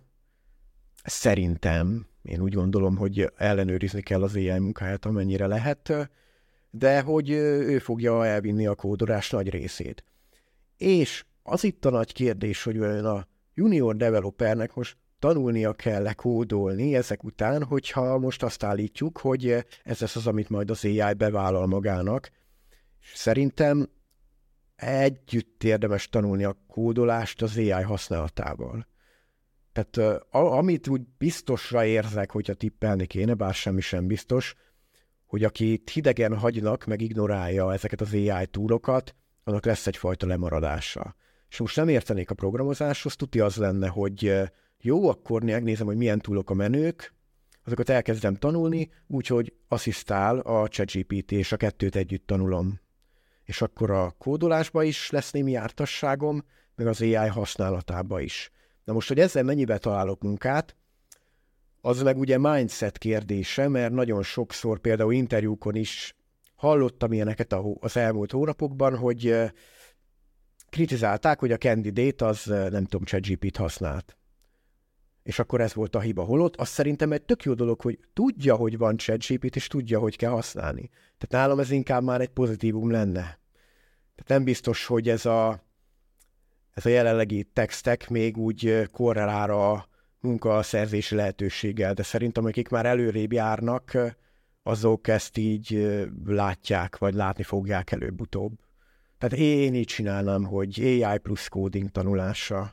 Szerintem, én úgy gondolom, hogy ellenőrizni kell az AI munkáját, amennyire lehet, de hogy ő fogja elvinni a kódolás nagy részét. És az itt a nagy kérdés, hogy a junior developernek most tanulnia kell kódolni ezek után, hogyha most azt állítjuk, hogy ez lesz az, amit majd az AI bevállal magának. Szerintem együtt érdemes tanulni a kódolást az AI használatával. Tehát amit úgy biztosra érzek, hogyha tippelni kéne, bár semmi sem biztos, hogy akit hidegen hagynak, meg ignorálja ezeket az AI túlokat, annak lesz egyfajta lemaradása. És most nem értenék a programozáshoz, tuti az lenne, hogy jó, akkor megnézem, hogy milyen túlok a menők, azokat elkezdem tanulni, úgyhogy asszisztál a ChatGPT, és a kettőt együtt tanulom. És akkor a kódolásba is lesz némi jártasságom, meg az AI használatába is. Na most, hogy ezzel mennyibe találok munkát, az meg ugye mindset kérdése, mert nagyon sokszor például interjúkon is hallottam ilyeneket az elmúlt hónapokban, hogy kritizálták, hogy a candidate az nem tudom, ChatGPT használt. És akkor ez volt a hiba. Holott azt szerintem egy tök jó dolog, hogy tudja, hogy van ChatGPT, és tudja, hogy kell használni. Tehát nálam ez inkább már egy pozitívum lenne. Tehát nem biztos, hogy ez a jelenlegi textek még úgy korrelál a munkaszerzési lehetőséggel, de szerintem akik már előrébb járnak, azok ezt így látják, vagy látni fogják előbb-utóbb. Tehát én így csinálnám, hogy AI plusz coding tanulása.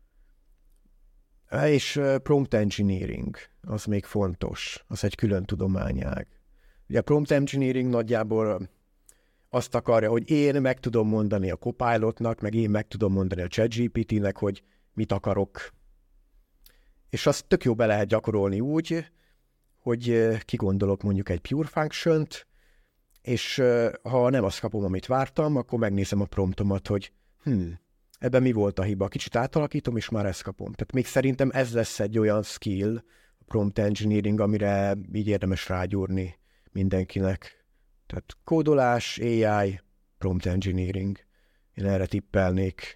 És prompt engineering, az még fontos, az egy külön tudományág. Ugye a prompt engineering nagyjából azt akarja, hogy én meg tudom mondani a Copilotnak, meg én meg tudom mondani a ChatGPT-nek, hogy mit akarok. És azt tök jó be lehet gyakorolni úgy, hogy kigondolok mondjuk egy pure function-t, és ha nem azt kapom, amit vártam, akkor megnézem a promptomat, hogy ebben mi volt a hiba? Kicsit átalakítom, és már ezt kapom. Tehát még szerintem ez lesz egy olyan skill, a prompt engineering, amire így érdemes rágyúrni mindenkinek. Tehát kódolás, AI, prompt engineering. Én erre tippelnék.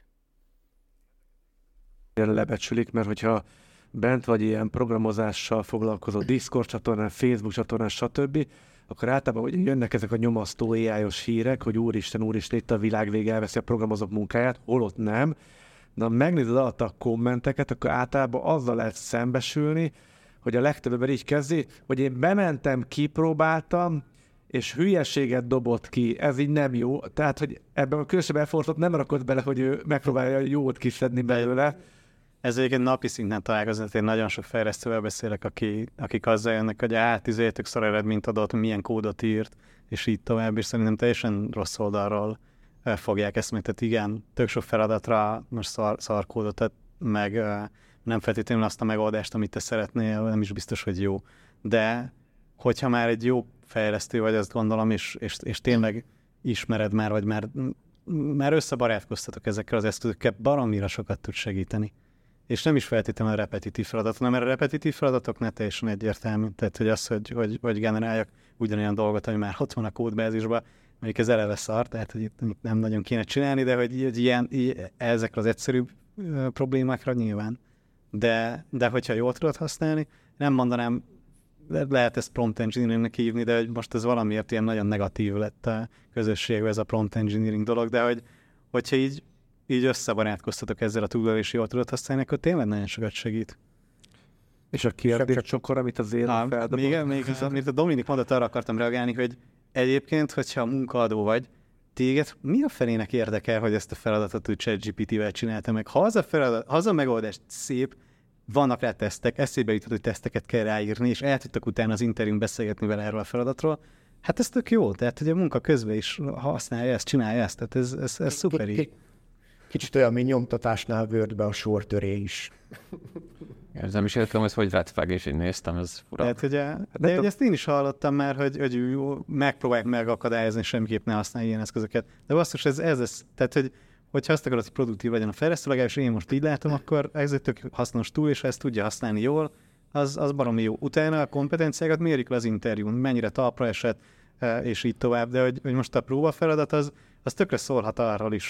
Lebecsülik, mert hogyha bent vagy ilyen programozással foglalkozó Discord csatornán, Facebook csatornán, stb., akkor általában hogy jönnek ezek a nyomasztó AI-os hírek, hogy úristen, itt a világ vége, elveszi a programozók munkáját, holott nem. De ha megnézed alatt a kommenteket, akkor általában azzal lehet szembesülni, hogy a legtöbb ember így kezdi, hogy én bementem, kipróbáltam, és hülyeséget dobott ki, ez így nem jó. Tehát, hogy ebben a különösebb effortot nem rakott bele, hogy ő megpróbálja jót kiszedni belőle. Ez egyébként napi szinten találkozni, én nagyon sok fejlesztővel beszélek, akik azzal jönnek, hogy tök szar eredményt adott, milyen kódot írt, és így tovább, és szerintem teljesen rossz oldalról fogják ezt, mert igen, tök sok feladatra most szar kódot tett, meg nem feltétlenül azt a megoldást, amit te szeretnél, nem is biztos, hogy jó. De hogyha már egy jó fejlesztő vagy, azt gondolom, és tényleg ismered már, vagy már összebarátkoztatok ezekkel az eszközökkel, baromira sokat tud segíteni. És nem is feltétlenül a repetitív feladat, hanem a repetitív feladatok ne teljesen egyértelmű. Tehát, hogy az, hogy generáljak ugyanolyan dolgot, ami már ott van a kódbázisban, mondjuk ez eleve szar, tehát hogy itt nem nagyon kéne csinálni, de hogy ezekre az egyszerűbb problémákra nyilván. De hogyha jól tudod használni, nem mondanám, lehet ezt prompt engineeringnek hívni, de hogy most ez valamiért ilyen nagyon negatív lett a közösségben ez a prompt engineering dolog, de hogyha így összebarátkoztatok ezzel a túllal, és jól tudod használni, akkor tényleg nagyon sokat segít. És a kérdéscsokor, amit az élet feldobott. Még amit a Dominik mondott, arra akartam reagálni, hogy egyébként, hogyha munkaadó vagy, téged mi a felének érdekel, hogy ezt a feladatot úgy ChatGPT-vel csinálta meg? Ha az a megoldás szép, vannak rá tesztek, eszébe jutott, hogy teszteket kell ráírni, és el tudtak utána az interjún beszélgetni vele erről a feladatról, hát ez tök jó, tehát hogy a munka közben is használja ezt, csinálja ezt, tehát ez szuper így. Kicsit olyan, mint nyomtatásnál Wordbe a sortörés. Nem is értem, hogy red flag, és én néztem, ez fura. Tehát, hogy ezt én is hallottam már, hogy megpróbálják megakadályozni, semmiképp ne használj ilyen eszközöket. De basszus, ez. Tehát, hogyha azt akarod, hogy produktív legyen a fejlesztő, legalábbis én most így látom, akkor ez egy tök hasznos túl, és ha ezt tudja használni jól, az baromi jó. Utána a kompetenciákat mérjük le az interjún, mennyire talpra esett, és így tovább. De hogy most a próbafeladat az tökre szólhat arról is,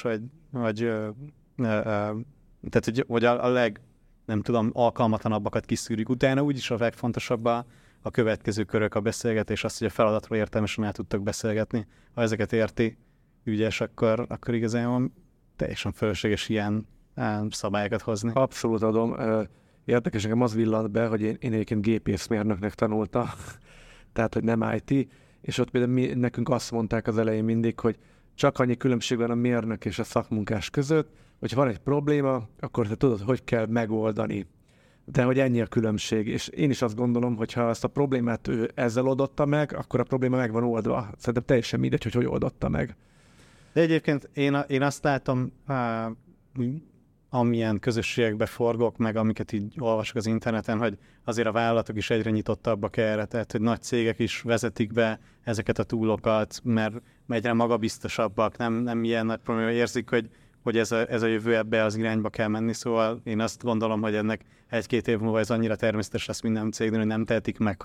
hogy a nem tudom, alkalmatlanabbakat kiszűrjük. Utána úgyis a legfontosabb a következő körök, a beszélgetés, az, hogy a feladatról értelmesen el tudtak beszélgetni. Ha ezeket érti ügyes, akkor igazából teljesen fölösleges ilyen szabályokat hozni. Abszolút adom. Érdekes, nekem az villant be, hogy én egyébként gépészmérnöknek tanultam, tehát, hogy nem IT, és ott például nekünk azt mondták az elején mindig, hogy csak annyi különbség van a mérnök és a szakmunkás között, hogyha van egy probléma, akkor te tudod, hogy kell megoldani. De hogy ennyi a különbség. És én is azt gondolom, hogy ha ezt a problémát ő ezzel oldotta meg, akkor a probléma meg van oldva. Szerintem teljesen mindegy, hogy oldotta meg. De egyébként én azt látom, amilyen közösségekbe forgok, meg amiket így olvasok az interneten, hogy azért a vállalatok is egyre nyitottabbak erre, tehát hogy nagy cégek is vezetik be ezeket a túlokat, mert egyre magabiztosabbak, nem ilyen nagy probléma, érzik, hogy ez a jövő, ebbe az irányba kell menni, szóval én azt gondolom, hogy ennek 1-2 év múlva ez annyira természetes lesz minden cégnél, hogy nem tehetik meg,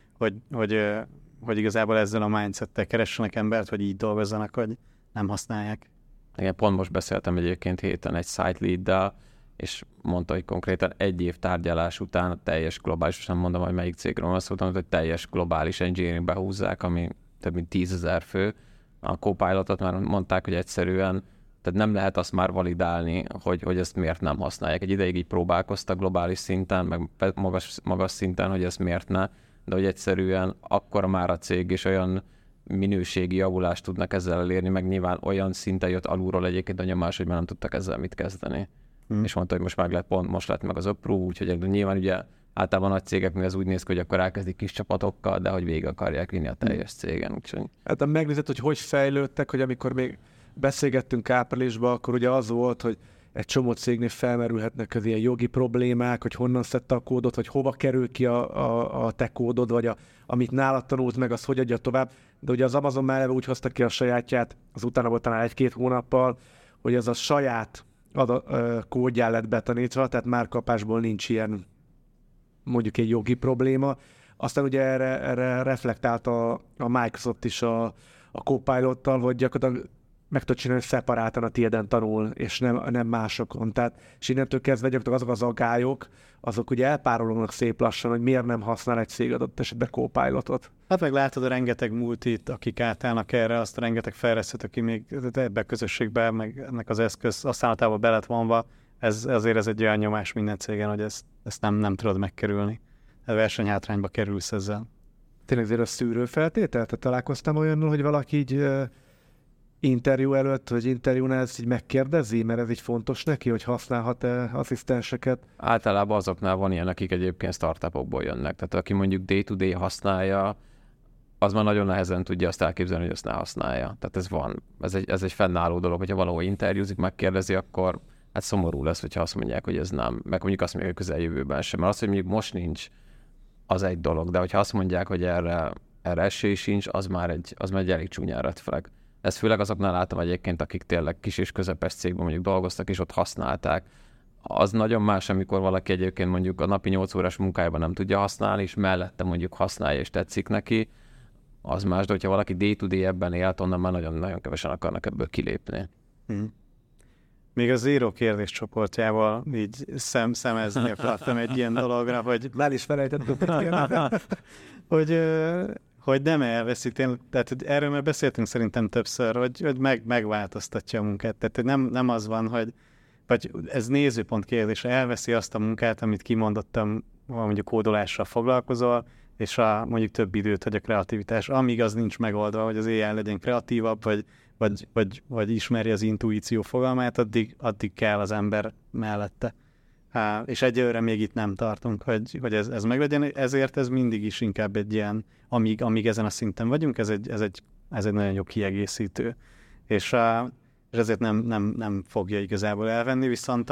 hogy igazából ezzel a mindsettel keressenek embert, hogy így dolgozzanak, hogy nem használják. Igen, pont most beszéltem egyébként héten egy site leaddel, és mondta, hogy konkrétan 1 év tárgyalás után a teljes globális, nem mondom, hogy melyik cégről van szó, hogy teljes globális engineeringbe húzzák, ami több mint 10 000 fő. A Copilotot már mondták, hogy egyszerűen, tehát nem lehet azt már validálni, hogy ezt miért nem használják. Egy ideig így próbálkoztak globális szinten, meg magas szinten, hogy ezt miért ne, de hogy egyszerűen akkor már a cég és olyan minőségi javulást tudnak ezzel elérni, meg nyilván olyan szinten jött alulról egyébként a nyomás, hogy már nem tudtak ezzel mit kezdeni. És mondta, hogy most lett meg az approve, úgyhogy nyilván ugye általában nagy cégeknél ez úgy néz ki, hogy akkor elkezdik kis csapatokkal, de hogy végig akarják vinni a teljes cégen. Úgyhogy... Hát megnézed, hogy fejlődtek, hogy amikor még beszélgettünk áprilisban, akkor ugye az volt, hogy egy csomó cégnél felmerülhetnek az ilyen jogi problémák, hogy honnan szedte a kódot, vagy hova kerül ki a te kódod, vagy amit nálad tanult meg, az hogy adja tovább. De ugye az Amazon már úgy hozta ki a sajátját, az utána volt talán 1-2 hónappal, hogy ez a saját kódján lett betanítva, tehát már kapásból nincs ilyen mondjuk egy jogi probléma. Aztán ugye erre reflektált a Microsoft is a Copilottal, hogy gyakorlatilag meg tudod csinálni, hogy szeparáltan a tiéden tanul, és nem másokon. Tehát, és innentől kezdve gyakorlatilag azok az aggályok, azok ugye elpárolognak szép lassan, hogy miért nem használ egy cég adott esetben Copilotot. Hát meg látod a rengeteg multit, akik átállnak erre, azt a rengeteg fejlesztőt, aki még ebbe a közösségben, meg ennek az eszköz használatába be lett vonva, azért ez egy olyan nyomás minden cégen, hogy ezt nem tudod megkerülni. A versenyhátrányba kerülsz ezzel. Tényleg azért a szűrőfeltétel? Tehát találkoztam olyannal, hogy valaki így interjú előtt, vagy interjúnál ezt így megkérdezi, mert ez így fontos neki, hogy használhat-e asszisztenseket? Általában azoknál van ilyen, akik egyébként startupokból jönnek. Tehát aki mondjuk day-to-day használja, az már nagyon nehezen tudja azt elképzelni, hogy azt ne használja. Tehát ez van. Ez egy fennálló dolog, hogyha valahol interjúzik, megkérdezi, akkor hát szomorú lesz, hogyha azt mondják, hogy ez nem. Meg mondjuk azt mondják, hogy közeljövőben sem. Mert az, hogy mondjuk most nincs, az egy dolog. De hogyha azt mondják, hogy erre esély sincs, az már egy elég csúnyán red flag. Ezt főleg azoknál látom egyébként, akik tényleg kis és közepes cégben mondjuk dolgoztak, és ott használták. Az nagyon más, amikor valaki egyébként mondjuk a napi 8 órás munkájában nem tudja használni, és mellette mondjuk használja, és tetszik neki, az más, de hogyha valaki day-to-day ebben élt, onnan már nagyon-nagyon kevesen akarnak ebből kilépni. Még a Zero kérdés csoportjával így szemezni akartam egy ilyen dologra, hogy... Már is felejtettem. hogy nem elveszítél, tehát hogy erről már beszéltünk szerintem többször, hogy megváltoztatja a munkát. Tehát hogy nem az van, hogy vagy ez nézőpont kérdés, elveszi azt a munkát, amit kimondottam, mondjuk kódolással foglalkozol, és mondjuk több időt hagy a kreativitás. Amíg az nincs megoldva, hogy az AI legyen kreatívabb, vagy ismeri az intuíció fogalmát, addig kell az ember mellette. És egyelőre még itt nem tartunk, hogy ez meglegyen, ezért ez mindig is inkább egy ilyen, amíg ezen a szinten vagyunk, ez egy nagyon jó kiegészítő. És ezért nem fogja igazából elvenni, viszont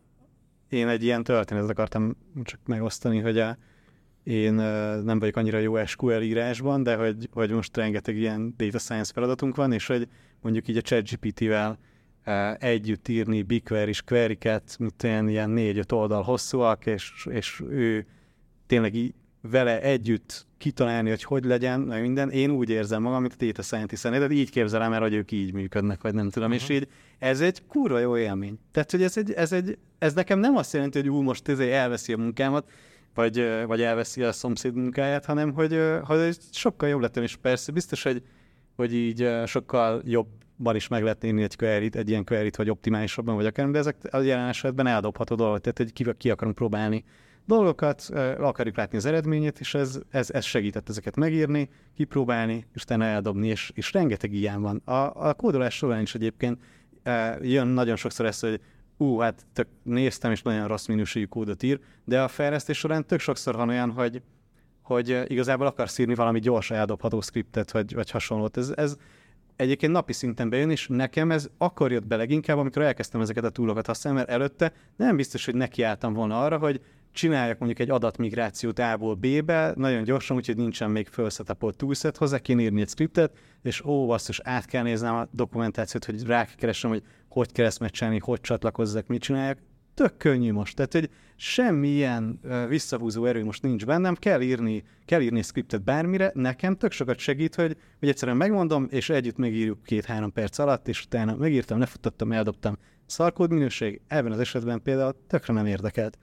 én egy ilyen történetet akartam csak megosztani, hogy én nem vagyok annyira jó SQL írásban, de hogy most rengeteg ilyen data science feladatunk van, és hogy mondjuk így a ChatGPT-vel együtt írni BigQuery-s query-ket, ilyen 4-5 oldal hosszúak, és ő tényleg vele együtt kitalálni, hogy legyen, meg minden. Én úgy érzem magam, mint a data scientist-en, de így képzelem el, hogy ők így működnek, vagy nem tudom, és így ez egy kurva jó élmény. Tehát, hogy ez nekem nem azt jelenti, hogy most elveszi a munkámat, vagy elveszi a szomszéd munkáját, hanem hogy sokkal jobb lettem, és persze biztos, hogy így sokkal jobban is meg lehet írni egy ilyen queryt, vagy optimálisabban, vagy akár, de ezek a jelen esetben eldobható dolgok, tehát hogy ki akarunk próbálni dolgokat, akarjuk látni az eredményét, és ez segített ezeket megírni, kipróbálni, és utána eldobni, és rengeteg ilyen van. A kódolás során is egyébként jön nagyon sokszor ezt, hogy hát tök néztem, és nagyon rossz minőségű kódot ír, de a fejlesztés során tök sokszor van olyan, hogy igazából akarsz írni valami gyors eldobható scriptet, vagy hasonlót. Ez egyébként napi szinten bejön, és nekem ez akkor jött be leginkább, amikor elkezdtem ezeket a túlokat használni, mert előtte nem biztos, hogy nekiálltam volna arra, hogy csináljak mondjuk egy adatmigrációt A-ból B-be, nagyon gyorsan, úgyhogy nincsen még felsetapolt toolset, hozzá kéne írni egy scriptet, és basszus, át kell néznem a dokumentációt, hogy rákeresem, hogy kell ezt megcsinálni, hogy csatlakozzak, mit csináljak. Tök könnyű most, tehát hogy semmilyen visszahúzó erő most nincs bennem, kell írni scriptet bármire, nekem tök sokat segít, hogy egyszerűen megmondom, és együtt megírjuk 2-3 perc alatt, és utána megírtam, lefuttattam, eldobtam. Szarkód minőség, ebben az esetben például tökre nem érdekelt.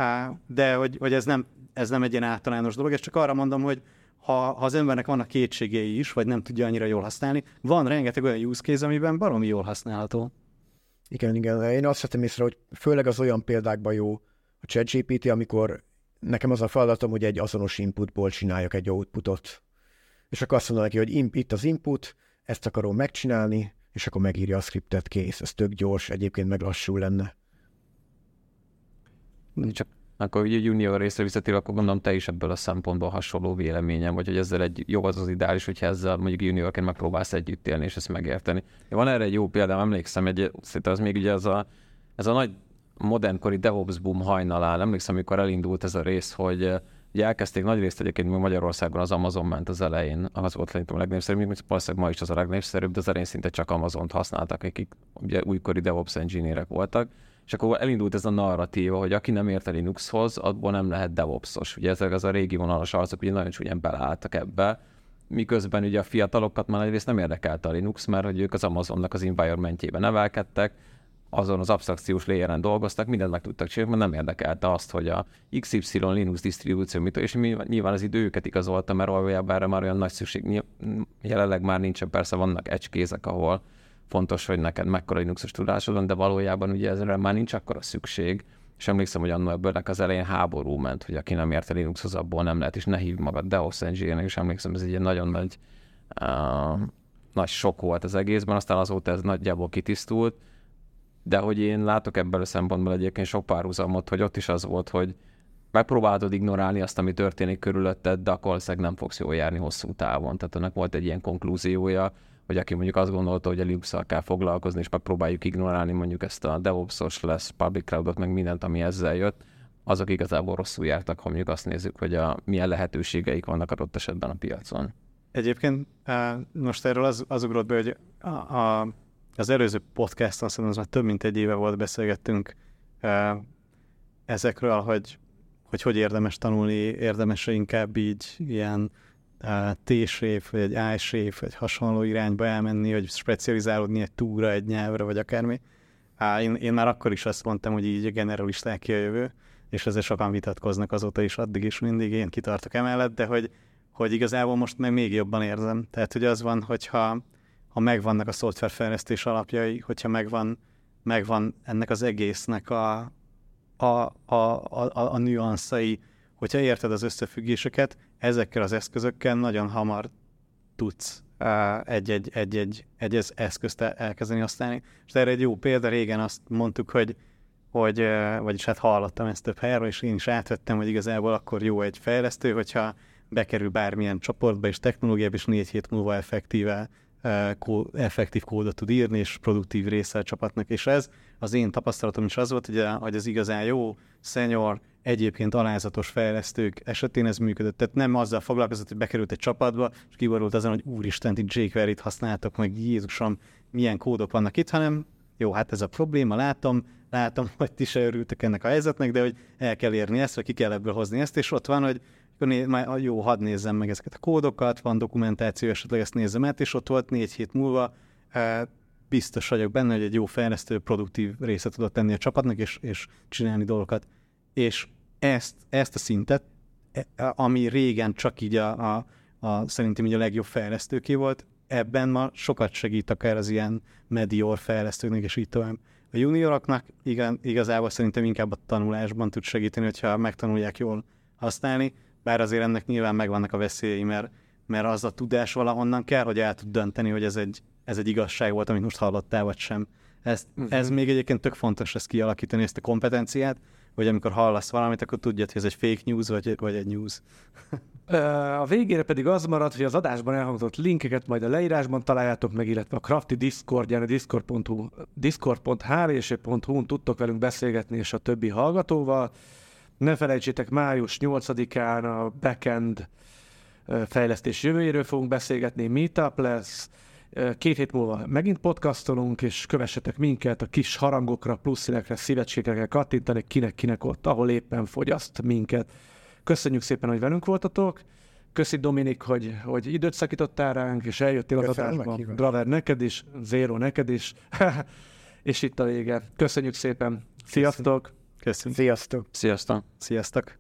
De hogy ez nem egy ilyen általános dolog, és csak arra mondom, hogy ha az embernek vannak kétségei is, vagy nem tudja annyira jól használni, van rengeteg olyan use case, amiben baromi jól használható. Igen. Én azt vettem észre, hogy főleg az olyan példákban jó a ChatGPT, amikor nekem az a feladatom, hogy egy azonos inputból csináljak egy outputot. És akkor azt mondom neki, hogy itt az input, ezt akarom megcsinálni, és akkor megírja a scriptet, kész. Ez tök gyors, egyébként meg lassú lenne. Csak akkor ugye junior részre visszatér, akkor gondolom te is ebből a szempontból hasonló véleményem, vagy hogy ezzel jó az ideális, hogyha ezzel mondjuk juniorként megpróbálsz együtt élni és ezt megérteni. Van erre egy jó példám, emlékszem, szerintem az még ugye ez a nagy modernkori DevOps boom hajnalán, emlékszem, amikor elindult ez a rész, hogy ugye elkezdték nagyrészt egyébként Magyarországon az Amazon ment az elején, az volt szerintem a legnépszerűbb, még valószínűleg ma is az a legnépszerűbb, de az elején szinte csak Amazont használtak, akik ugye újkori DevOps engineerek voltak, és akkor elindult ez a narratíva, hogy aki nem ért a Linuxhoz, abból nem lehet DevOps-os. Ugye ezek az a régi vonalas arcok ugye nagyon csúnyán beleálltak ebbe, miközben ugye a fiatalokat már egyrészt nem érdekelte a Linux, mert hogy ők az Amazonnak az environmentjében nevelkedtek, azon az absztrakciós layeren dolgoztak, mindent meg tudtak csinálni, mert nem érdekelte azt, hogy a XY Linux disztribúció mit, és nyilván az idő őket igazolta, mert valójában erre már olyan nagy szükség, jelenleg már nincsen, persze vannak edge-kézek, ahol fontos, hogy neked mekkora Linuxos tudásod van, de valójában ugye ezre már nincs akkora szükség, és emlékszem, hogy annól ebből az elején háború ment, hogy aki nem ért a Linuxhoz, abból nem lehet, és ne hívd magad DevOps engineernek, és emlékszem, ez egy nagyon nagy sok volt az egészben, aztán azóta ez nagyjából kitisztult, de hogy én látok ebből a szempontból egyébként sok párhuzamot, hogy ott is az volt, hogy megpróbálod ignorálni azt, ami történik körülötted, de akkor valószínűleg nem fogsz jól járni hosszú távon. Tehát ennek volt egy ilyen konklúziója, hogy aki mondjuk azt gondolta, hogy a Linux-szal kell foglalkozni, és megpróbáljuk ignorálni mondjuk ezt a DevOps-os lesz, public cloudot, meg mindent, ami ezzel jött, azok igazából rosszul jártak, ha mondjuk azt nézzük, hogy milyen lehetőségeik vannak adott esetben a piacon. Egyébként most erről az ugrott be, hogy az előző podcaston szerintem az már több mint egy éve volt, beszélgettünk ezekről, hogy érdemes tanulni, érdemes inkább így ilyen T-shape, vagy egy I-shape, vagy hasonló irányba elmenni, hogy specializálódni egy túra, egy nyelvre, vagy akármi. Én már akkor is azt mondtam, hogy így a generalisták ki a jövő, és ezzel sokan vitatkoznak azóta is, addig is mindig, én kitartok emellett, de hogy igazából most meg még jobban érzem. Tehát, hogy az van, hogyha megvannak a szoftverfejlesztés alapjai, hogyha megvan ennek az egésznek a nüanszai, hogyha érted az összefüggéseket, ezekkel az eszközökkel nagyon hamar tudsz egy eszközt elkezdeni használni. És erre egy jó példa, régen azt mondtuk, vagyis hát hallottam ezt több helyről, és én is átvettem, hogy igazából akkor jó egy fejlesztő, hogyha bekerül bármilyen csoportba és technológiába, és 4 hét múlva effektív kódot tud írni, és produktív része a csapatnak. És ez az én tapasztalatom is az volt, hogy az igazán jó, senior, egyébként alázatos fejlesztők esetén ez működött. Tehát nem azzal foglalkozott, hogy bekerült egy csapatba, és kiborult azon, hogy úristen, itt jQuery-t használtok, meg Jézusom, milyen kódok vannak itt, hanem jó, hát ez a probléma, látom, hogy ti se örültek ennek a helyzetnek, de hogy el kell érni ezt, vagy ki kell ebből hozni ezt, és ott van, hogy jó, hadd nézzem meg ezeket a kódokat, van dokumentáció, esetleg ezt nézzem át, és ott volt 4 hét múlva, biztos vagyok benne, hogy egy jó fejlesztő, produktív része tudott tenni a csapatnak, és csinálni dolgokat. És ezt a szintet, ami régen csak így szerintem így a legjobb fejlesztőké volt, ebben ma sokat segít akár az ilyen medior fejlesztőknek, és így tovább. A junioroknak igazából szerintem inkább a tanulásban tud segíteni, hogyha megtanulják jól használni, bár azért ennek nyilván megvannak a veszélyei, mert az a tudás valahonnan kell, hogy el tud dönteni, hogy ez egy igazság volt, amit most hallottál, vagy sem. Ez még egyébként tök fontos ezt kialakítani, ezt a kompetenciát, hogy amikor hallasz valamit, akkor tudjad, hogy ez egy fake news, vagy egy news. A végére pedig az marad, hogy az adásban elhangzott linkeket majd a leírásban találjátok meg, illetve a Crafty Discordján, a discord.hvsj.hu-n tudtok velünk beszélgetni, és a többi hallgatóval. Ne felejtsétek, május 8-án a backend fejlesztés jövőjéről fogunk beszélgetni, meetup lesz, 2 hét múlva megint podcastolunk, és kövessetek minket, a kis harangokra, pluszszínekre, szívecskékre kell kattintani, kinek ott, ahol éppen fogyaszt minket. Köszönjük szépen, hogy velünk voltatok. Köszi Dominik, hogy időt szakítottál ránk, és eljöttél az adásba. Braver neked is, Zero neked is. És itt a vége. Köszönjük szépen. Sziasztok! Köszönjük. Sziasztok! Sziasztok! Sziasztok!